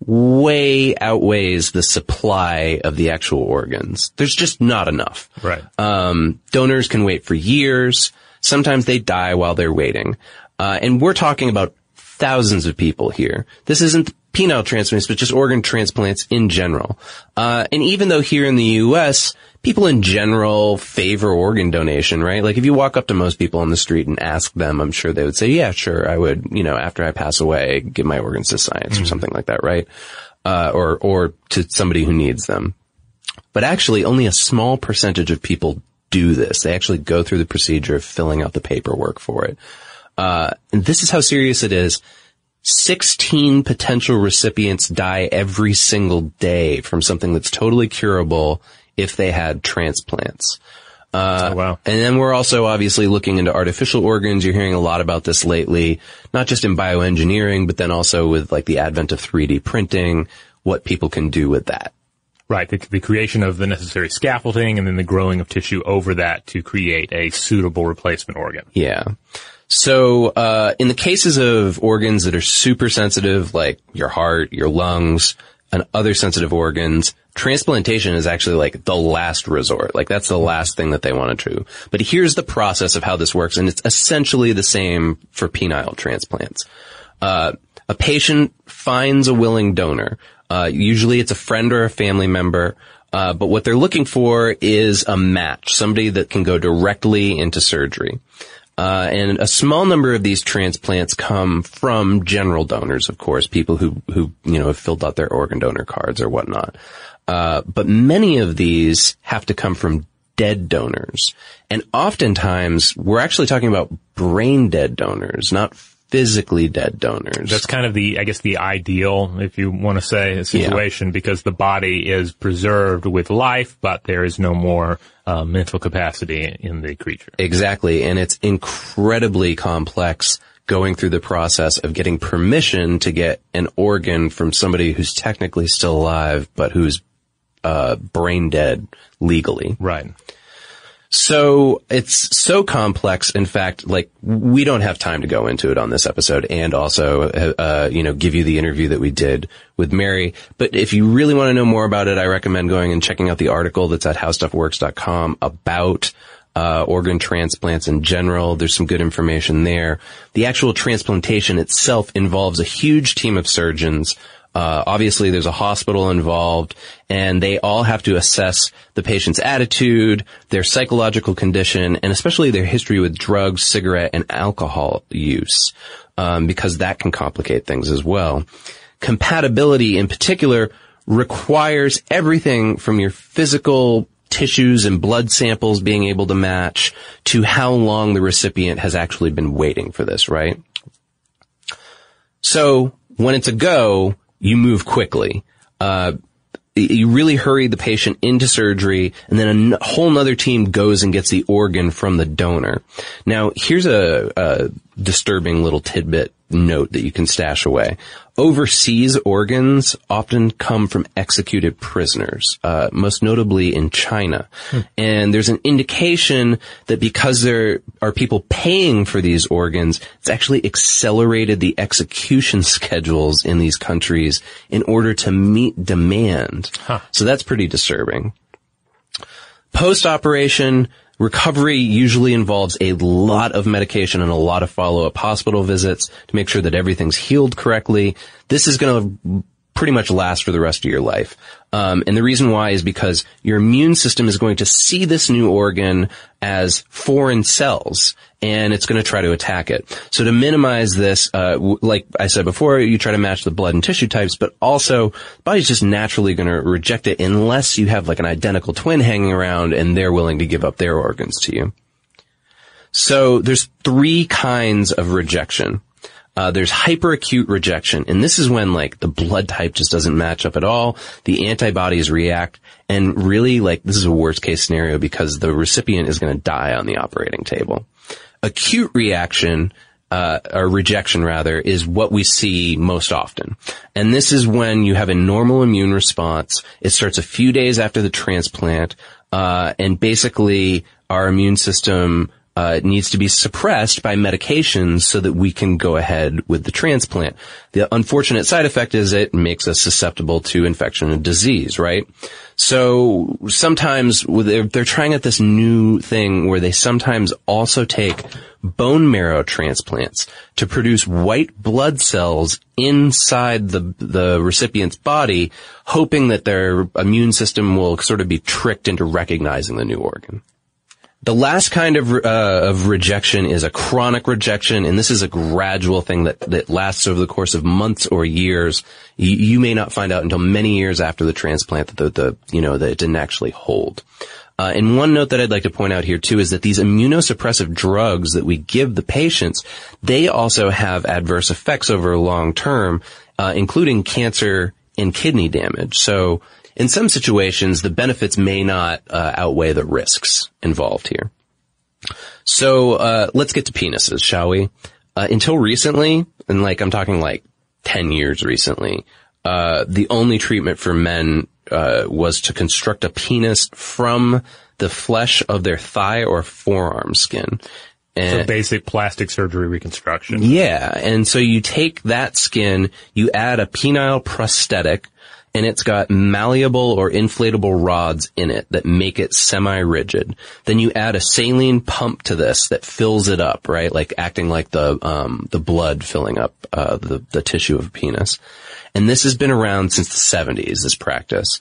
way outweighs the supply of the actual organs. There's just not enough. Right. Donors can wait for years. Sometimes they die while they're waiting. And we're talking about thousands of people here. This isn't penile transplants, but just organ transplants in general. And even though here in the U.S., people in general favor organ donation, right? Like if you walk up to most people on the street and ask them, I'm sure they would say, yeah, sure, I would, after I pass away, give my organs to science or something like that, right? Or to somebody who needs them. But actually, only a small percentage of people do this. They actually go through the procedure of filling out the paperwork for it. And this is how serious it is. 16 potential recipients die every single day from something that's totally curable if they had transplants. Oh, wow. And then we're also obviously looking into artificial organs. You're hearing a lot about this lately, not just in bioengineering, but then also with like the advent of 3D printing, what people can do with that. Right. The creation of the necessary scaffolding and then the growing of tissue over that to create a suitable replacement organ. Yeah. So, in the cases of organs that are super sensitive, like your heart, your lungs, and other sensitive organs, transplantation is actually like the last resort. Like that's the last thing that they want to do. But here's the process of how this works, and it's essentially the same for penile transplants. A patient finds a willing donor. Usually it's a friend or a family member. But what they're looking for is a match, somebody that can go directly into surgery. And a small number of these transplants come from general donors, of course, people who have filled out their organ donor cards or whatnot. But many of these have to come from dead donors. And oftentimes we're actually talking about brain dead donors, not physically dead donors. That's kind of the ideal, if you want to say, situation, because the body is preserved with life, but there is no more mental capacity in the creature. Exactly. And it's incredibly complex going through the process of getting permission to get an organ from somebody who's technically still alive, but who's brain dead legally. Right. So it's so complex. In fact, we don't have time to go into it on this episode and also, give you the interview that we did with Mary. But if you really want to know more about it, I recommend going and checking out the article that's at howstuffworks.com about organ transplants in general. There's some good information there. The actual transplantation itself involves a huge team of surgeons. Obviously there's a hospital involved, and they all have to assess the patient's attitude, their psychological condition, and especially their history with drugs, cigarette, and alcohol use, because that can complicate things as well. Compatibility in particular requires everything from your physical tissues and blood samples being able to match to how long the recipient has actually been waiting for this, right? So when it's a go, you move quickly. You really hurry the patient into surgery, and then a whole nother team goes and gets the organ from the donor. Now, here's a disturbing little tidbit note that you can stash away. Overseas organs often come from executed prisoners, most notably in China. And there's an indication that because there are people paying for these organs, it's actually accelerated the execution schedules in these countries in order to meet demand. So that's pretty disturbing. Post-operation, recovery usually involves a lot of medication and a lot of follow-up hospital visits to make sure that everything's healed correctly. This is going to pretty much last for the rest of your life. And the reason why is because your immune system is going to see this new organ as foreign cells, and it's going to try to attack it. So to minimize this, like I said before, you try to match the blood and tissue types, but also the body's just naturally going to reject it unless you have an identical twin hanging around and they're willing to give up their organs to you. So there's 3 kinds of rejection. There's hyperacute rejection, and this is when the blood type just doesn't match up at all. The antibodies react, and really this is a worst case scenario because the recipient is going to die on the operating table. Acute reaction, or rejection rather, is what we see most often. And this is when you have a normal immune response. It starts a few days after the transplant, and basically our immune system needs to be suppressed by medications so that we can go ahead with the transplant. The unfortunate side effect is it makes us susceptible to infection and disease, right? So sometimes they're trying out this new thing where they sometimes also take bone marrow transplants to produce white blood cells inside the recipient's body, hoping that their immune system will sort of be tricked into recognizing the new organ. The last kind of rejection is a chronic rejection, and this is a gradual thing that lasts over the course of months or years. You may not find out until many years after the transplant that that it didn't actually hold. And one note that I'd like to point out here too is that these immunosuppressive drugs that we give the patients, they also have adverse effects over long term, including cancer and kidney damage. So in some situations, the benefits may not outweigh the risks involved here. So let's get to penises, shall we? Until recently, and I'm talking 10 years recently, the only treatment for men was to construct a penis from the flesh of their thigh or forearm skin. So basic plastic surgery reconstruction. Yeah, and so you take that skin, you add a penile prosthetic, and it's got malleable or inflatable rods in it that make it semi-rigid. Then you add a saline pump to this that fills it up, right? Acting like the blood filling up, the tissue of a penis. And this has been around since the 70s, this practice.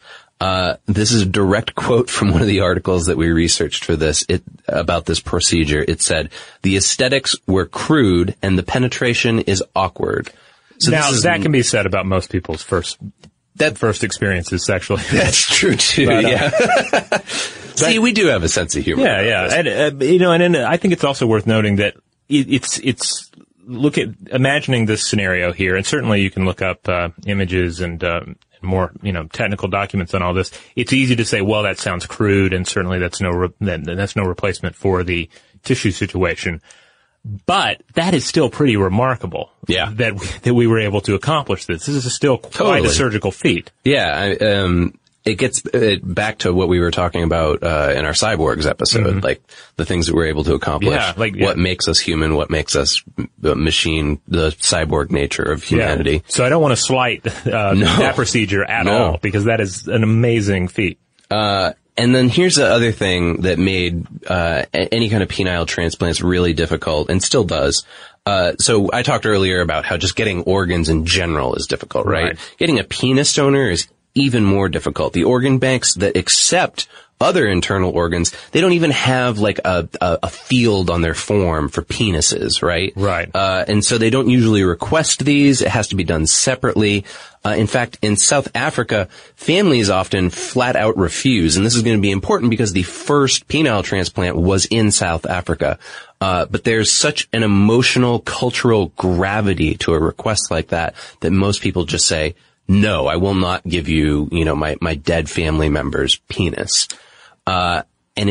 This is a direct quote from one of the articles that we researched for this, about this procedure. It said, the aesthetics were crude and the penetration is awkward. So now, that can be said about most people's first experiences sexually. That's true too, yeah. See, we do have a sense of humor. Yeah. And I think it's also worth noting that it's look at imagining this scenario here, and certainly you can look up images and more technical documents on all this. It's easy to say, well, that sounds crude, and certainly that's no replacement for the tissue situation. But that is still pretty remarkable. Yeah. That we were able to accomplish this. This is still quite a surgical feat. Yeah. It gets back to what we were talking about in our cyborgs episode, like the things that we're able to accomplish. What makes us human, what makes us machine, the cyborg nature of humanity. Yeah. So I don't want to slight that procedure at all, because that is an amazing feat. And then here's the other thing that made any kind of penile transplants really difficult, and still does. So I talked earlier about how just getting organs in general is difficult, right? Getting a penis donor is even more difficult. The organ banks that accept other internal organs, they don't even have like a field on their form for penises, right? Right. And so they don't usually request these. It has to be done separately. In fact, in South Africa, families often flat out refuse. And this is going to be important because the first penile transplant was in South Africa. But there's such an emotional, cultural gravity to a request like that most people just say, no, I will not give you, my dead family member's penis. And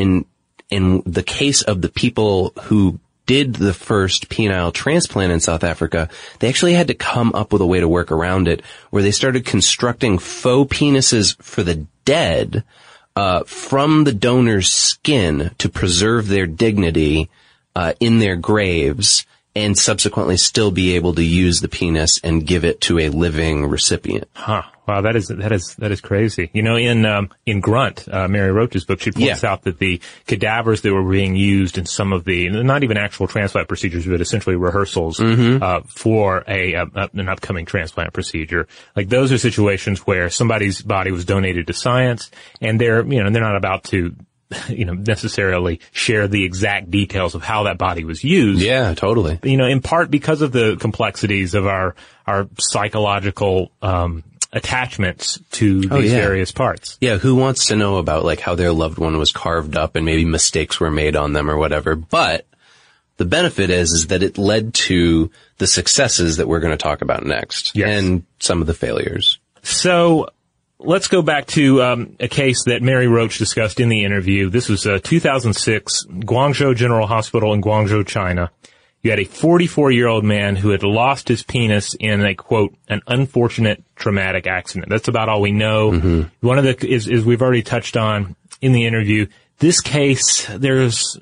in the case of the people who did the first penile transplant in South Africa, they actually had to come up with a way to work around it, where they started constructing faux penises for the dead, from the donor's skin to preserve their dignity, in their graves, and subsequently still be able to use the penis and give it to a living recipient. Huh. Wow, that is crazy. In Grunt, Mary Roach's book, she points out that the cadavers that were being used in some of the, not even actual transplant procedures, but essentially rehearsals, for an upcoming transplant procedure. Like, those are situations where somebody's body was donated to science, and they're not about to, necessarily share the exact details of how that body was used. Yeah, totally. In part because of the complexities of our psychological, attachments to these various parts. Yeah, who wants to know about like how their loved one was carved up and maybe mistakes were made on them or whatever? But the benefit is that it led to the successes that we're going to talk about next, and some of the failures. So let's go back to a case that Mary Roach discussed in the interview. This was 2006, Guangzhou General Hospital in Guangzhou, China. You had a 44-year-old man who had lost his penis in a, quote, an unfortunate traumatic accident. That's about all we know. Mm-hmm. One of the is we've already touched on in the interview. This case, there's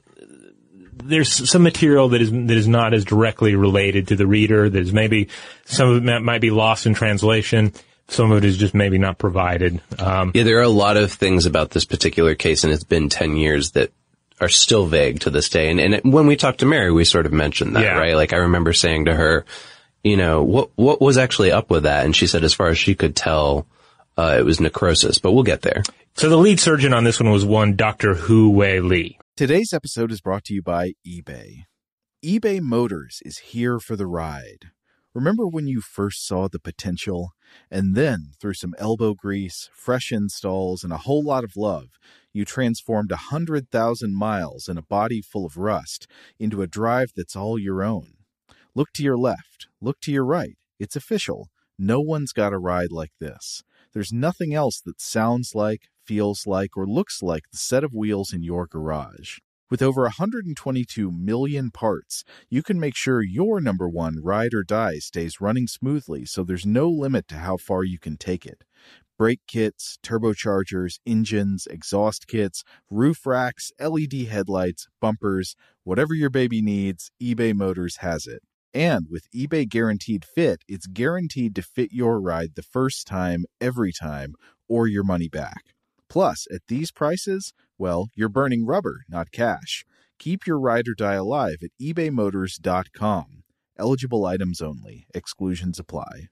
some material that is not as directly related to the reader. There's maybe some of it might be lost in translation. Some of it is just maybe not provided. There are a lot of things about this particular case, and it's been 10 years that are still vague to this day. And when we talked to Mary, we sort of mentioned that, right? Like, I remember saying to her, what was actually up with that? And she said, as far as she could tell, it was necrosis, but we'll get there. So the lead surgeon on this one was one Dr. Hu Wei Li. Today's episode is brought to you by eBay. eBay Motors is here for the ride. Remember when you first saw the potential? And then, through some elbow grease, fresh installs, and a whole lot of love, you transformed 100,000 miles and a body full of rust into a drive that's all your own. Look to your left. Look to your right. It's official. No one's got a ride like this. There's nothing else that sounds like, feels like, or looks like the set of wheels in your garage. With over 122 million parts, you can make sure your number one ride or die stays running smoothly, so there's no limit to how far you can take it. Brake kits, turbochargers, engines, exhaust kits, roof racks, LED headlights, bumpers, whatever your baby needs, eBay Motors has it. And with eBay Guaranteed Fit, it's guaranteed to fit your ride the first time, every time, or your money back. Plus, at these prices, well, you're burning rubber, not cash. Keep your ride or die alive at ebaymotors.com. Eligible items only. Exclusions apply.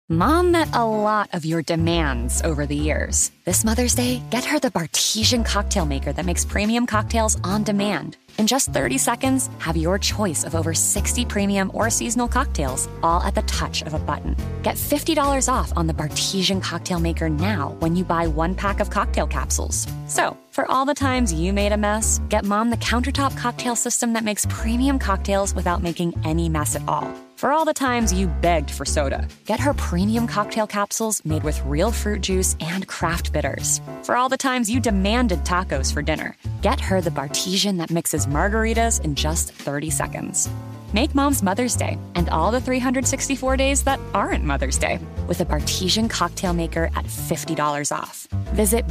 Mom met a lot of your demands over the years. This Mother's Day, get her the Bartesian cocktail maker that makes premium cocktails on demand. In just 30 seconds, have your choice of over 60 premium or seasonal cocktails, all at the touch of a button. Get $50 off on the Bartesian cocktail maker now when you buy 1 pack of cocktail capsules. So, for all the times you made a mess, get Mom the countertop cocktail system that makes premium cocktails without making any mess at all. For all the times you begged for soda, get her premium cocktail capsules made with real fruit juice and craft bitters. For all the times you demanded tacos for dinner, get her the Bartesian that mixes margaritas in just 30 seconds. Make Mom's Mother's Day and all the 364 days that aren't Mother's Day with a Bartesian cocktail maker at $50 off. Visit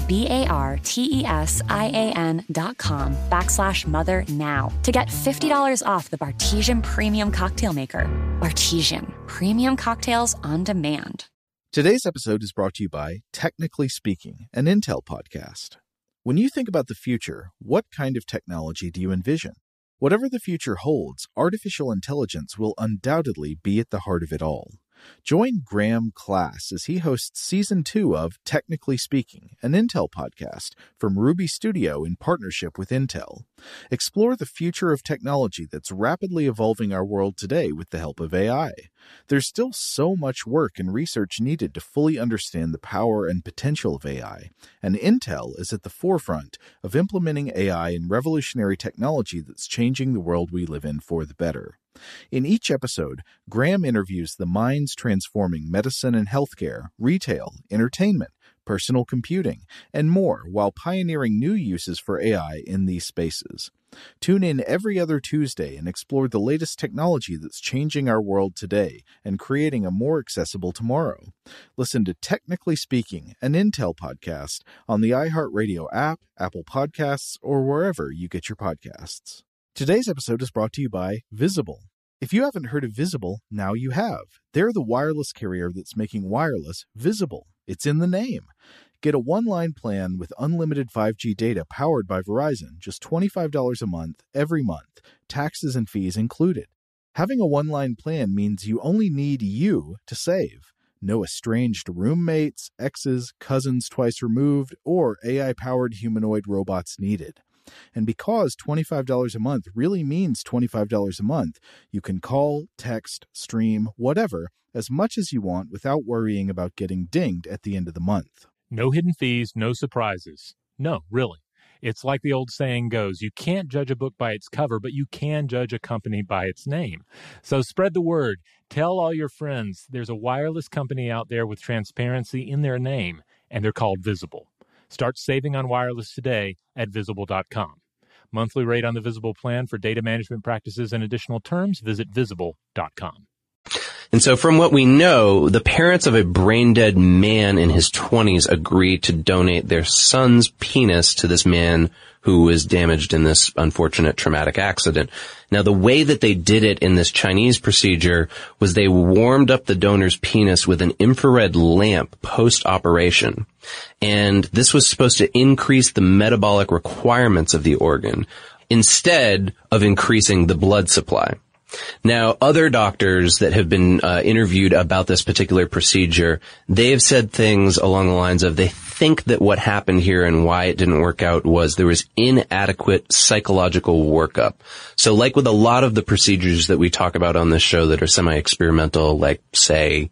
BARTESIAN.com/mother now to get $50 off the Bartesian Premium Cocktail Maker. Bartesian, premium cocktails on demand. Today's episode is brought to you by Technically Speaking, an Intel podcast. When you think about the future, what kind of technology do you envision? Whatever the future holds, artificial intelligence will undoubtedly be at the heart of it all. Join Graham Class as he hosts Season 2 of Technically Speaking, an Intel podcast from Ruby Studio in partnership with Intel. Explore the future of technology that's rapidly evolving our world today with the help of AI. There's still so much work and research needed to fully understand the power and potential of AI, and Intel is at the forefront of implementing AI in revolutionary technology that's changing the world we live in for the better. In each episode, Graham interviews the minds transforming medicine and healthcare, retail, entertainment, personal computing, and more while pioneering new uses for AI in these spaces. Tune in every other Tuesday and explore the latest technology that's changing our world today and creating a more accessible tomorrow. Listen to Technically Speaking, an Intel podcast on the iHeartRadio app, Apple Podcasts, or wherever you get your podcasts. Today's episode is brought to you by Visible. If you haven't heard of Visible, now you have. They're the wireless carrier that's making wireless visible. It's in the name. Get a one-line plan with unlimited 5G data powered by Verizon, just $25 a month, every month, taxes and fees included. Having a one-line plan means you only need you to save. No estranged roommates, exes, cousins twice removed, or AI-powered humanoid robots needed. And because $25 a month really means $25 a month, you can call, text, stream, whatever, as much as you want without worrying about getting dinged at the end of the month. No hidden fees, no surprises. No, really. It's like the old saying goes, you can't judge a book by its cover, but you can judge a company by its name. So spread the word. Tell all your friends there's a wireless company out there with transparency in their name, and they're called Visible. Start saving on wireless today at Visible.com. Monthly rate on the Visible plan for data management practices and additional terms, visit Visible.com. And so from what we know, the parents of a brain-dead man in his 20s agreed to donate their son's penis to this man who was damaged in this unfortunate traumatic accident. Now, the way that they did it in this Chinese procedure was they warmed up the donor's penis with an infrared lamp post-operation. And this was supposed to increase the metabolic requirements of the organ instead of increasing the blood supply. Now, other doctors that have been interviewed about this particular procedure, they have said things along the lines of they think that what happened here and why it didn't work out was there was inadequate psychological workup. So like with a lot of the procedures that we talk about on this show that are semi-experimental, like, say,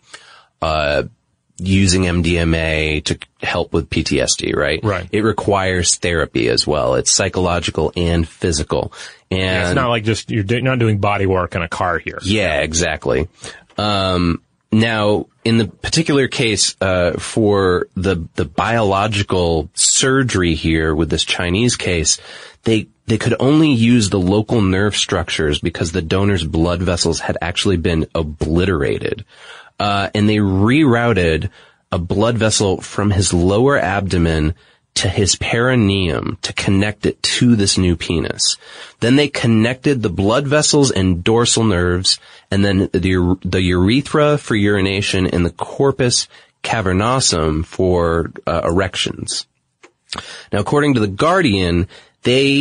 using MDMA to help with PTSD, right? Right. It requires therapy as well. It's psychological and physical. And yeah, it's not like just you're not doing body work in a car here. Yeah, exactly. Now, in the particular case for the biological surgery here with this Chinese case, they could only use the local nerve structures because the donor's blood vessels had actually been obliterated. And they rerouted a blood vessel from his lower abdomen to his perineum to connect it to this new penis. Then they connected the blood vessels and dorsal nerves, and then the urethra for urination and the corpus cavernosum for erections. Now, according to The Guardian, they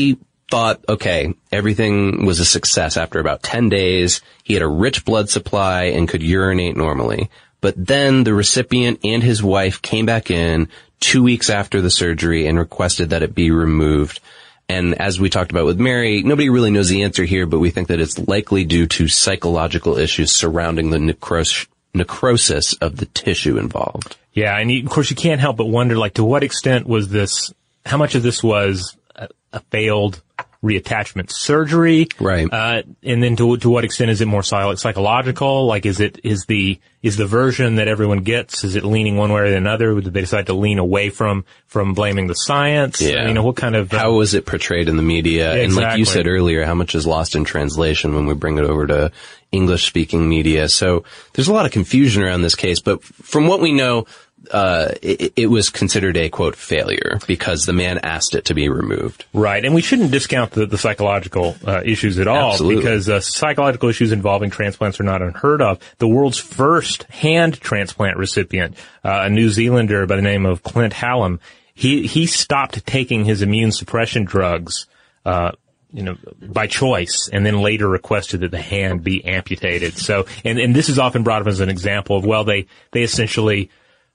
thought, okay, everything was a success after about 10 days. He had a rich blood supply and could urinate normally. But then the recipient and his wife came back in 2 weeks after the surgery and requested that it be removed. And as we talked about with Mary, nobody really knows the answer here, but we think that it's likely due to psychological issues surrounding the necrosis of the tissue involved. Yeah, and of course you can't help but wonder, like, to what extent was this, how much of this was a failed reattachment surgery? Right. And then to what extent is it more psychological? Like, is the version that everyone gets, is it leaning one way or another? Did they decide to lean away from blaming the science? Yeah. I mean, what kind of... how was it portrayed in the media? Yeah, and like you exactly. said earlier, how much is lost in translation when we bring it over to English-speaking media? So there's a lot of confusion around this case, but from what we know, it was considered a, quote, failure because the man asked it to be removed. Right. And we shouldn't discount the psychological issues at all. Absolutely. Because psychological issues involving transplants are not unheard of. The world's first hand transplant recipient, a New Zealander by the name of Clint Hallam, he stopped taking his immune suppression drugs by choice, and then later requested that the hand be amputated. So, and this is often brought up as an example of, well, they essentially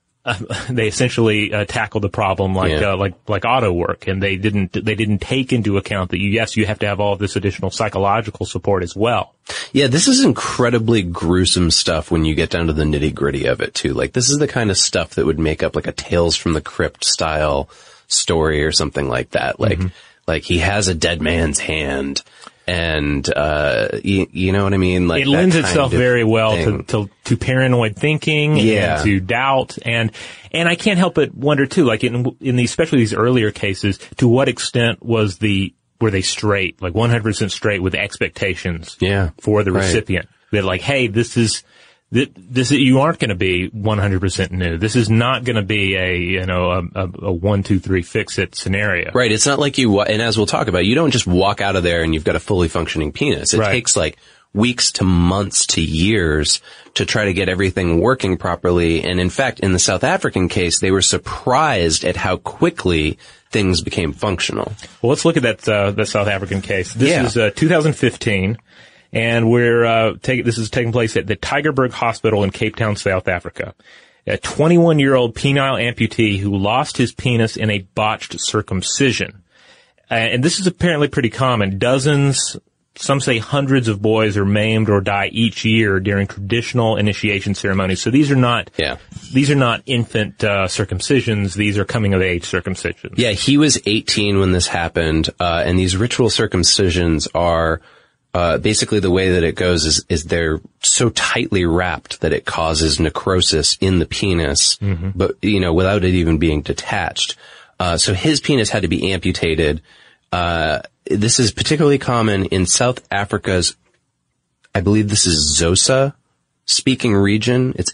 tackled the problem like auto work, and they didn't take into account that you have to have all of this additional psychological support as well. Yeah, this is incredibly gruesome stuff when you get down to the nitty gritty of it too. Like, this is the kind of stuff that would make up like a Tales from the Crypt style story or something like that. Like he has a dead man's hand. And, you know what I mean? Like, it lends itself very well to paranoid thinking and to doubt. And I can't help but wonder too, like in these, especially these earlier cases, to what extent were they straight, like 100% straight with expectations for the recipient? That like, hey, this is, you aren't going to be 100% new. This is not going to be a 1, 2, 3 fix it scenario. Right. It's not like and as we'll talk about, you don't just walk out of there and you've got a fully functioning penis. It takes like weeks to months to years to try to get everything working properly. And in fact, in the South African case, they were surprised at how quickly things became functional. Well, let's look at that South African case. This is 2015. And this is taking place at the Tygerberg Hospital in Cape Town, South Africa. A 21-year-old penile amputee who lost his penis in a botched circumcision. And this is apparently pretty common. Dozens, some say hundreds of boys are maimed or die each year during traditional initiation ceremonies. So these are not infant circumcisions. These are coming of age circumcisions. Yeah, he was 18 when this happened. And these ritual circumcisions are basically the way that it goes is they're so tightly wrapped that it causes necrosis in the penis, but, without it even being detached. So his penis had to be amputated. This is particularly common in South Africa's, I believe this is Xhosa speaking region. It's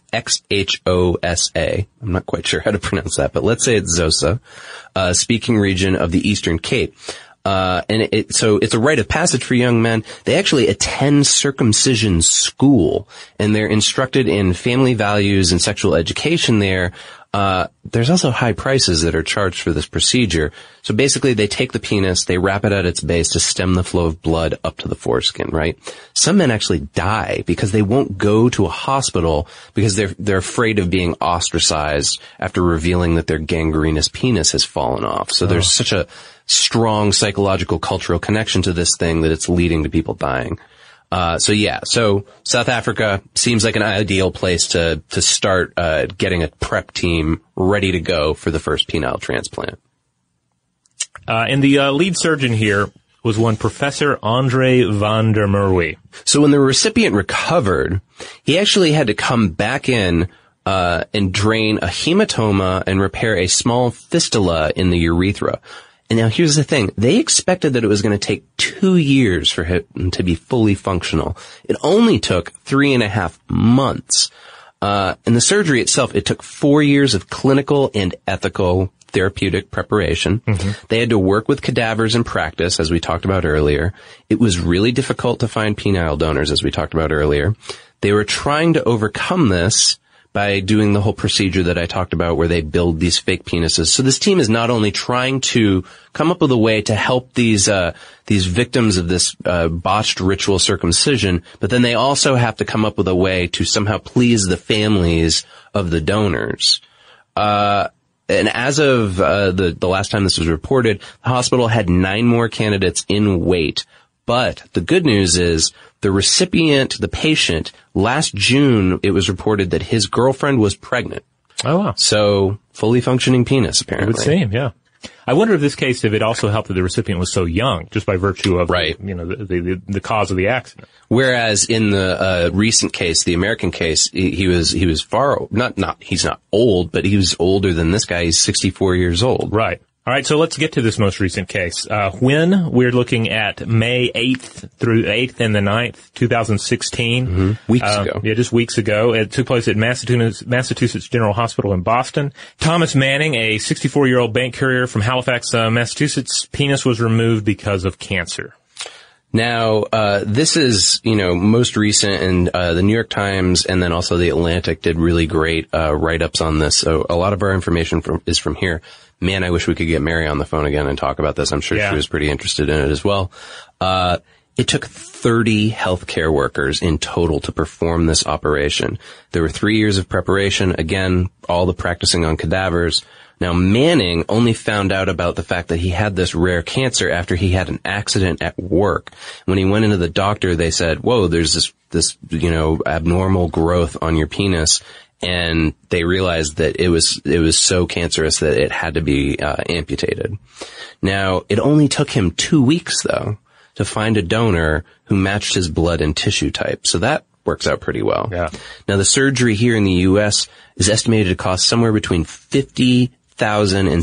Xhosa. I'm not quite sure how to pronounce that, but let's say it's Xhosa, speaking region of the Eastern Cape. So it's a rite of passage for young men. They actually attend circumcision school, and they're instructed in family values and sexual education there. There's also high prices that are charged for this procedure. So basically they take the penis, they wrap it at its base to stem the flow of blood up to the foreskin, right? Some men actually die because they won't go to a hospital because they're afraid of being ostracized after revealing that their gangrenous penis has fallen off. So there's such a strong psychological cultural connection to this thing that it's leading to people dying. So South Africa seems like an ideal place to start, getting a prep team ready to go for the first penile transplant. And the lead surgeon here was one Professor Andre van der Merwe. So when the recipient recovered, he actually had to come back in, and drain a hematoma and repair a small fistula in the urethra. And now here's the thing. They expected that it was going to take 2 years for him to be fully functional. It only took 3.5 months. And the surgery itself, it took 4 years of clinical and ethical therapeutic preparation. They had to work with cadavers in practice, as we talked about earlier. It was really difficult to find penile donors, as we talked about earlier. They were trying to overcome this by doing the whole procedure that I talked about where they build these fake penises. So this team is not only trying to come up with a way to help these victims of this botched ritual circumcision, but then they also have to come up with a way to somehow please the families of the donors. And as of the last time this was reported, the hospital had 9 more candidates in wait. But the good news is the recipient, the patient, last June, it was reported that his girlfriend was pregnant. Oh, wow. So fully functioning penis, apparently. It would seem, yeah. I wonder if this case, if it also helped that the recipient was so young, just by virtue of, right. The cause of the accident. Whereas in the recent case, the American case, he was he's not old, but he was older than this guy. He's 64 years old. Right. All right, so let's get to this most recent case. When we're looking at May 8th through 8th and the 9th, 2016. Mm-hmm. Weeks ago. Yeah, just weeks ago. It took place at Massachusetts General Hospital in Boston. Thomas Manning, a 64-year-old bank courier from Halifax, Massachusetts, penis was removed because of cancer. Now, this is, most recent, and the New York Times and then also the Atlantic did really great write-ups on this. So a lot of our information is from here. Man, I wish we could get Mary on the phone again and talk about this. I'm sure she was pretty interested in it as well. It took 30 healthcare workers in total to perform this operation. There were 3 years of preparation. Again, all the practicing on cadavers. Now, Manning only found out about the fact that he had this rare cancer after he had an accident at work. When he went into the doctor, they said, whoa, there's this abnormal growth on your penis. And they realized that it was so cancerous that it had to be amputated. Now, it only took him 2 weeks, though, to find a donor who matched his blood and tissue type. So that works out pretty well. Yeah. Now, the surgery here in the U.S. is estimated to cost somewhere between $50,000 and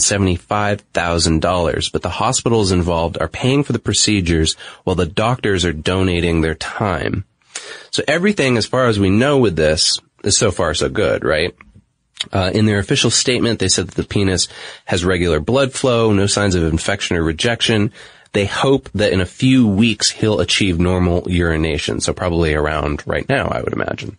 $75,000, but the hospitals involved are paying for the procedures while the doctors are donating their time. So everything, as far as we know with this, is so far so good, right? In their official statement, they said that the penis has regular blood flow, no signs of infection or rejection. They hope that in a few weeks he'll achieve normal urination, so probably around right now, I would imagine.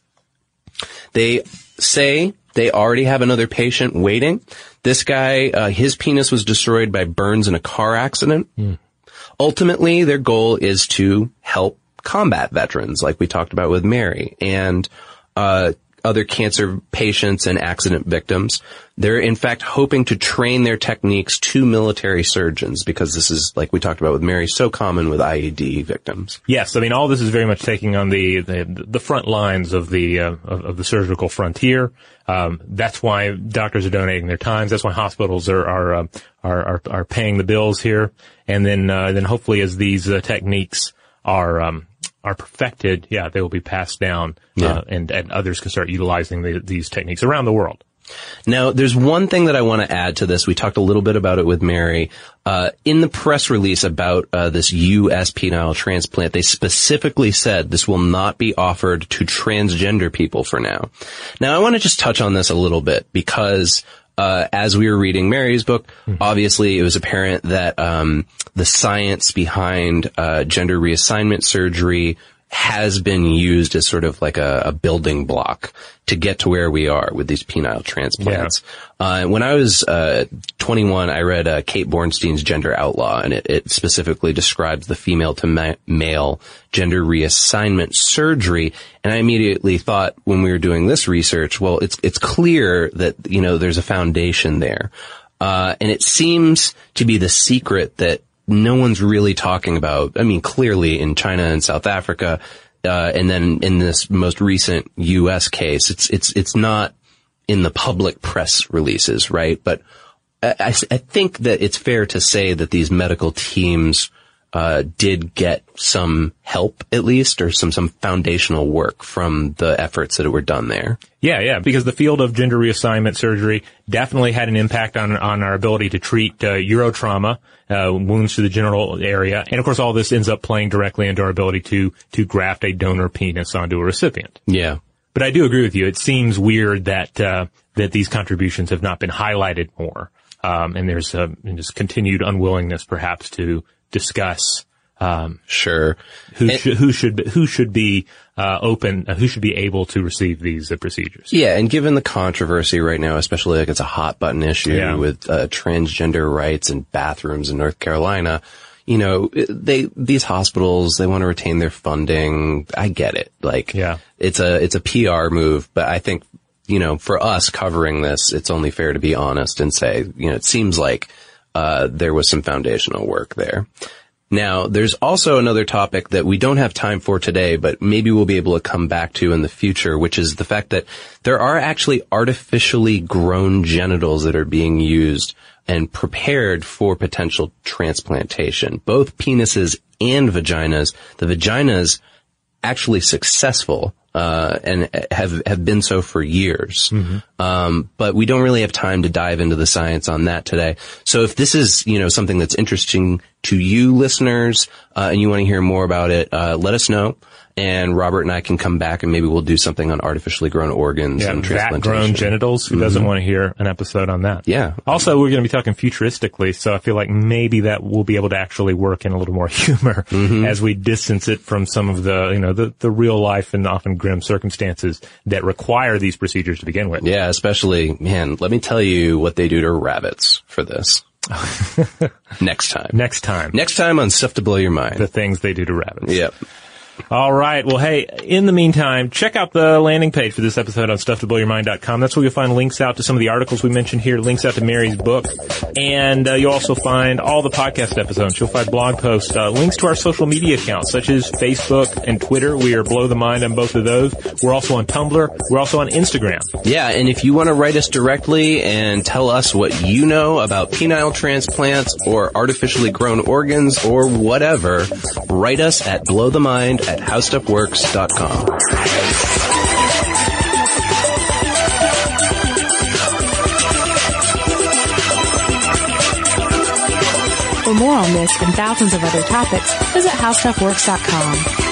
They say they already have another patient waiting. This guy, his penis was destroyed by burns in a car accident. Ultimately, their goal is to help combat veterans, like we talked about with Mary, and other cancer patients and accident victims. They're, in fact, hoping to train their techniques to military surgeons because this is, like we talked about with Mary, so common with IED victims. Yes, I mean, all this is very much taking on the front lines of the surgical frontier. That's why doctors are donating their times. That's why hospitals are paying the bills here. And then hopefully as these techniques are perfected, they will be passed down, and others can start utilizing these techniques around the world. Now, there's one thing that I want to add to this. We talked a little bit about it with Mary. In the press release about this U.S. penile transplant, they specifically said this will not be offered to transgender people for now. Now, I want to just touch on this a little bit because as we were reading Mary's book, obviously it was apparent that the science behind gender reassignment surgery has been used as sort of like a building block to get to where we are with these penile transplants. When I was 21, I read Kate Bornstein's Gender Outlaw, and it specifically describes the female to male gender reassignment surgery. And I immediately thought when we were doing this research, well, it's clear that, there's a foundation there. And it seems to be the secret that no one's really talking about. I mean, clearly in China and South Africa, and then in this most recent U.S. case, it's not in the public press releases, right? But I think that it's fair to say that these medical teams did get some help, at least, or some foundational work from the efforts that were done there. Yeah, because the field of gender reassignment surgery definitely had an impact on our ability to treat urotrauma, wounds to the genital area. And of course, all this ends up playing directly into our ability to graft a donor penis onto a recipient. Yeah. But I do agree with you. It seems weird that these contributions have not been highlighted more. And there's just continued unwillingness perhaps to discuss Sure. Who should be able to receive these procedures? Yeah, and given the controversy right now, especially like it's a hot button issue with transgender rights and bathrooms in North Carolina, you know, these hospitals, they want to retain their funding. I get it. Like, it's a PR move, but I think, you know, for us covering this, it's only fair to be honest and say, you know, it seems like there was some foundational work there. Now, there's also another topic that we don't have time for today, but maybe we'll be able to come back to in the future, which is the fact that there are actually artificially grown genitals that are being used and prepared for potential transplantation. Both penises and vaginas. The vaginas actually successful, and have been so for years. But we don't really have time to dive into the science on that today. So if this is, you know, something that's interesting to you listeners, and you want to hear more about it, let us know. And Robert and I can come back and maybe we'll do something on artificially grown organs and transplantation. Vat-grown genitals. Who doesn't want to hear an episode on that? Yeah. Also, we're going to be talking futuristically, so I feel like maybe that will be able to actually work in a little more humor as we distance it from some of the, you know, the real life and often grim circumstances that require these procedures to begin with. Yeah, especially, man, let me tell you what they do to rabbits for this. Next time on Stuff to Blow Your Mind. The things they do to rabbits. Yep. All right. Well, hey, in the meantime, check out the landing page for this episode on StuffToBlowYourMind.com. That's where you'll find links out to some of the articles we mentioned here, links out to Mary's book, and you'll also find all the podcast episodes. You'll find blog posts, links to our social media accounts, such as Facebook and Twitter. We are Blow the Mind on both of those. We're also on Tumblr. We're also on Instagram. Yeah, and if you want to write us directly and tell us what you know about penile transplants or artificially grown organs or whatever, write us at blowthemind@howstuffworks.com. For more on this and thousands of other topics, visit howstuffworks.com.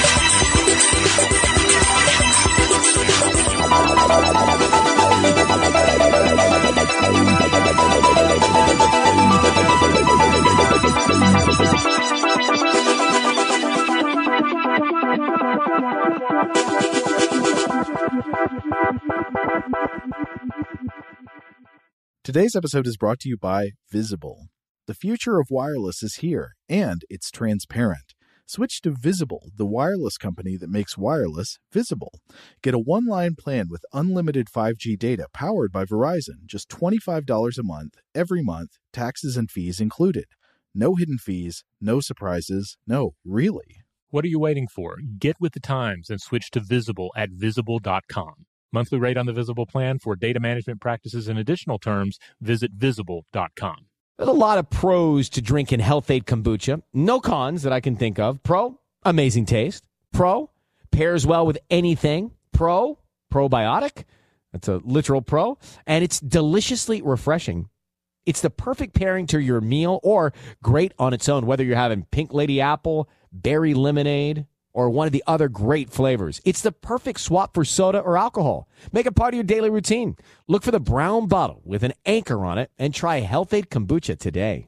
Today's episode is brought to you by Visible. The future of wireless is here, and it's transparent. Switch to Visible, the wireless company that makes wireless visible. Get a one-line plan with unlimited 5G data powered by Verizon, just $25 a month, every month, taxes and fees included. No hidden fees, no surprises, no, really. What are you waiting for? Get with the times and switch to Visible at Visible.com. Monthly rate on the Visible plan. For data management practices and additional terms, visit Visible.com. There's a lot of pros to drinking Health-Ade kombucha. No cons that I can think of. Pro, amazing taste. Pro, pairs well with anything. Pro, probiotic. That's a literal pro. And it's deliciously refreshing. It's the perfect pairing to your meal or great on its own, whether you're having Pink Lady Apple, berry lemonade, or one of the other great flavors. It's the perfect swap for soda or alcohol. Make it part of your daily routine. Look for the brown bottle with an anchor on it and try Health-Ade kombucha today.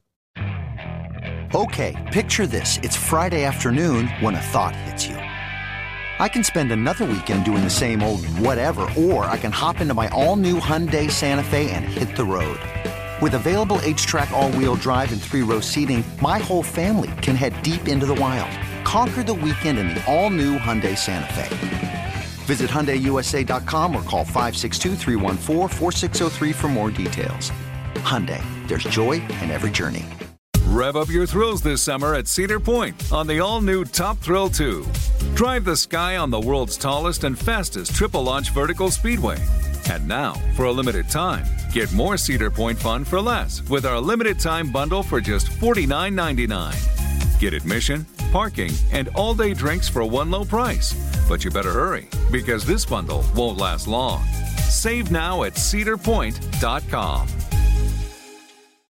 Okay, picture this. It's Friday afternoon when a thought hits you. I can spend another weekend doing the same old whatever, or I can hop into my all-new Hyundai Santa Fe and hit the road. With available H-Track all-wheel drive and 3-row seating, my whole family can head deep into the wild. Conquer the weekend in the all-new Hyundai Santa Fe. Visit HyundaiUSA.com or call 562-314-4603 for more details. Hyundai, there's joy in every journey. Rev up your thrills this summer at Cedar Point on the all-new Top Thrill 2. Drive the sky on the world's tallest and fastest triple-launch vertical speedway. And now, for a limited time, get more Cedar Point fun for less with our limited-time bundle for just $49.99. Get admission, parking, and all-day drinks for one low price. But you better hurry, because this bundle won't last long. Save now at cedarpoint.com.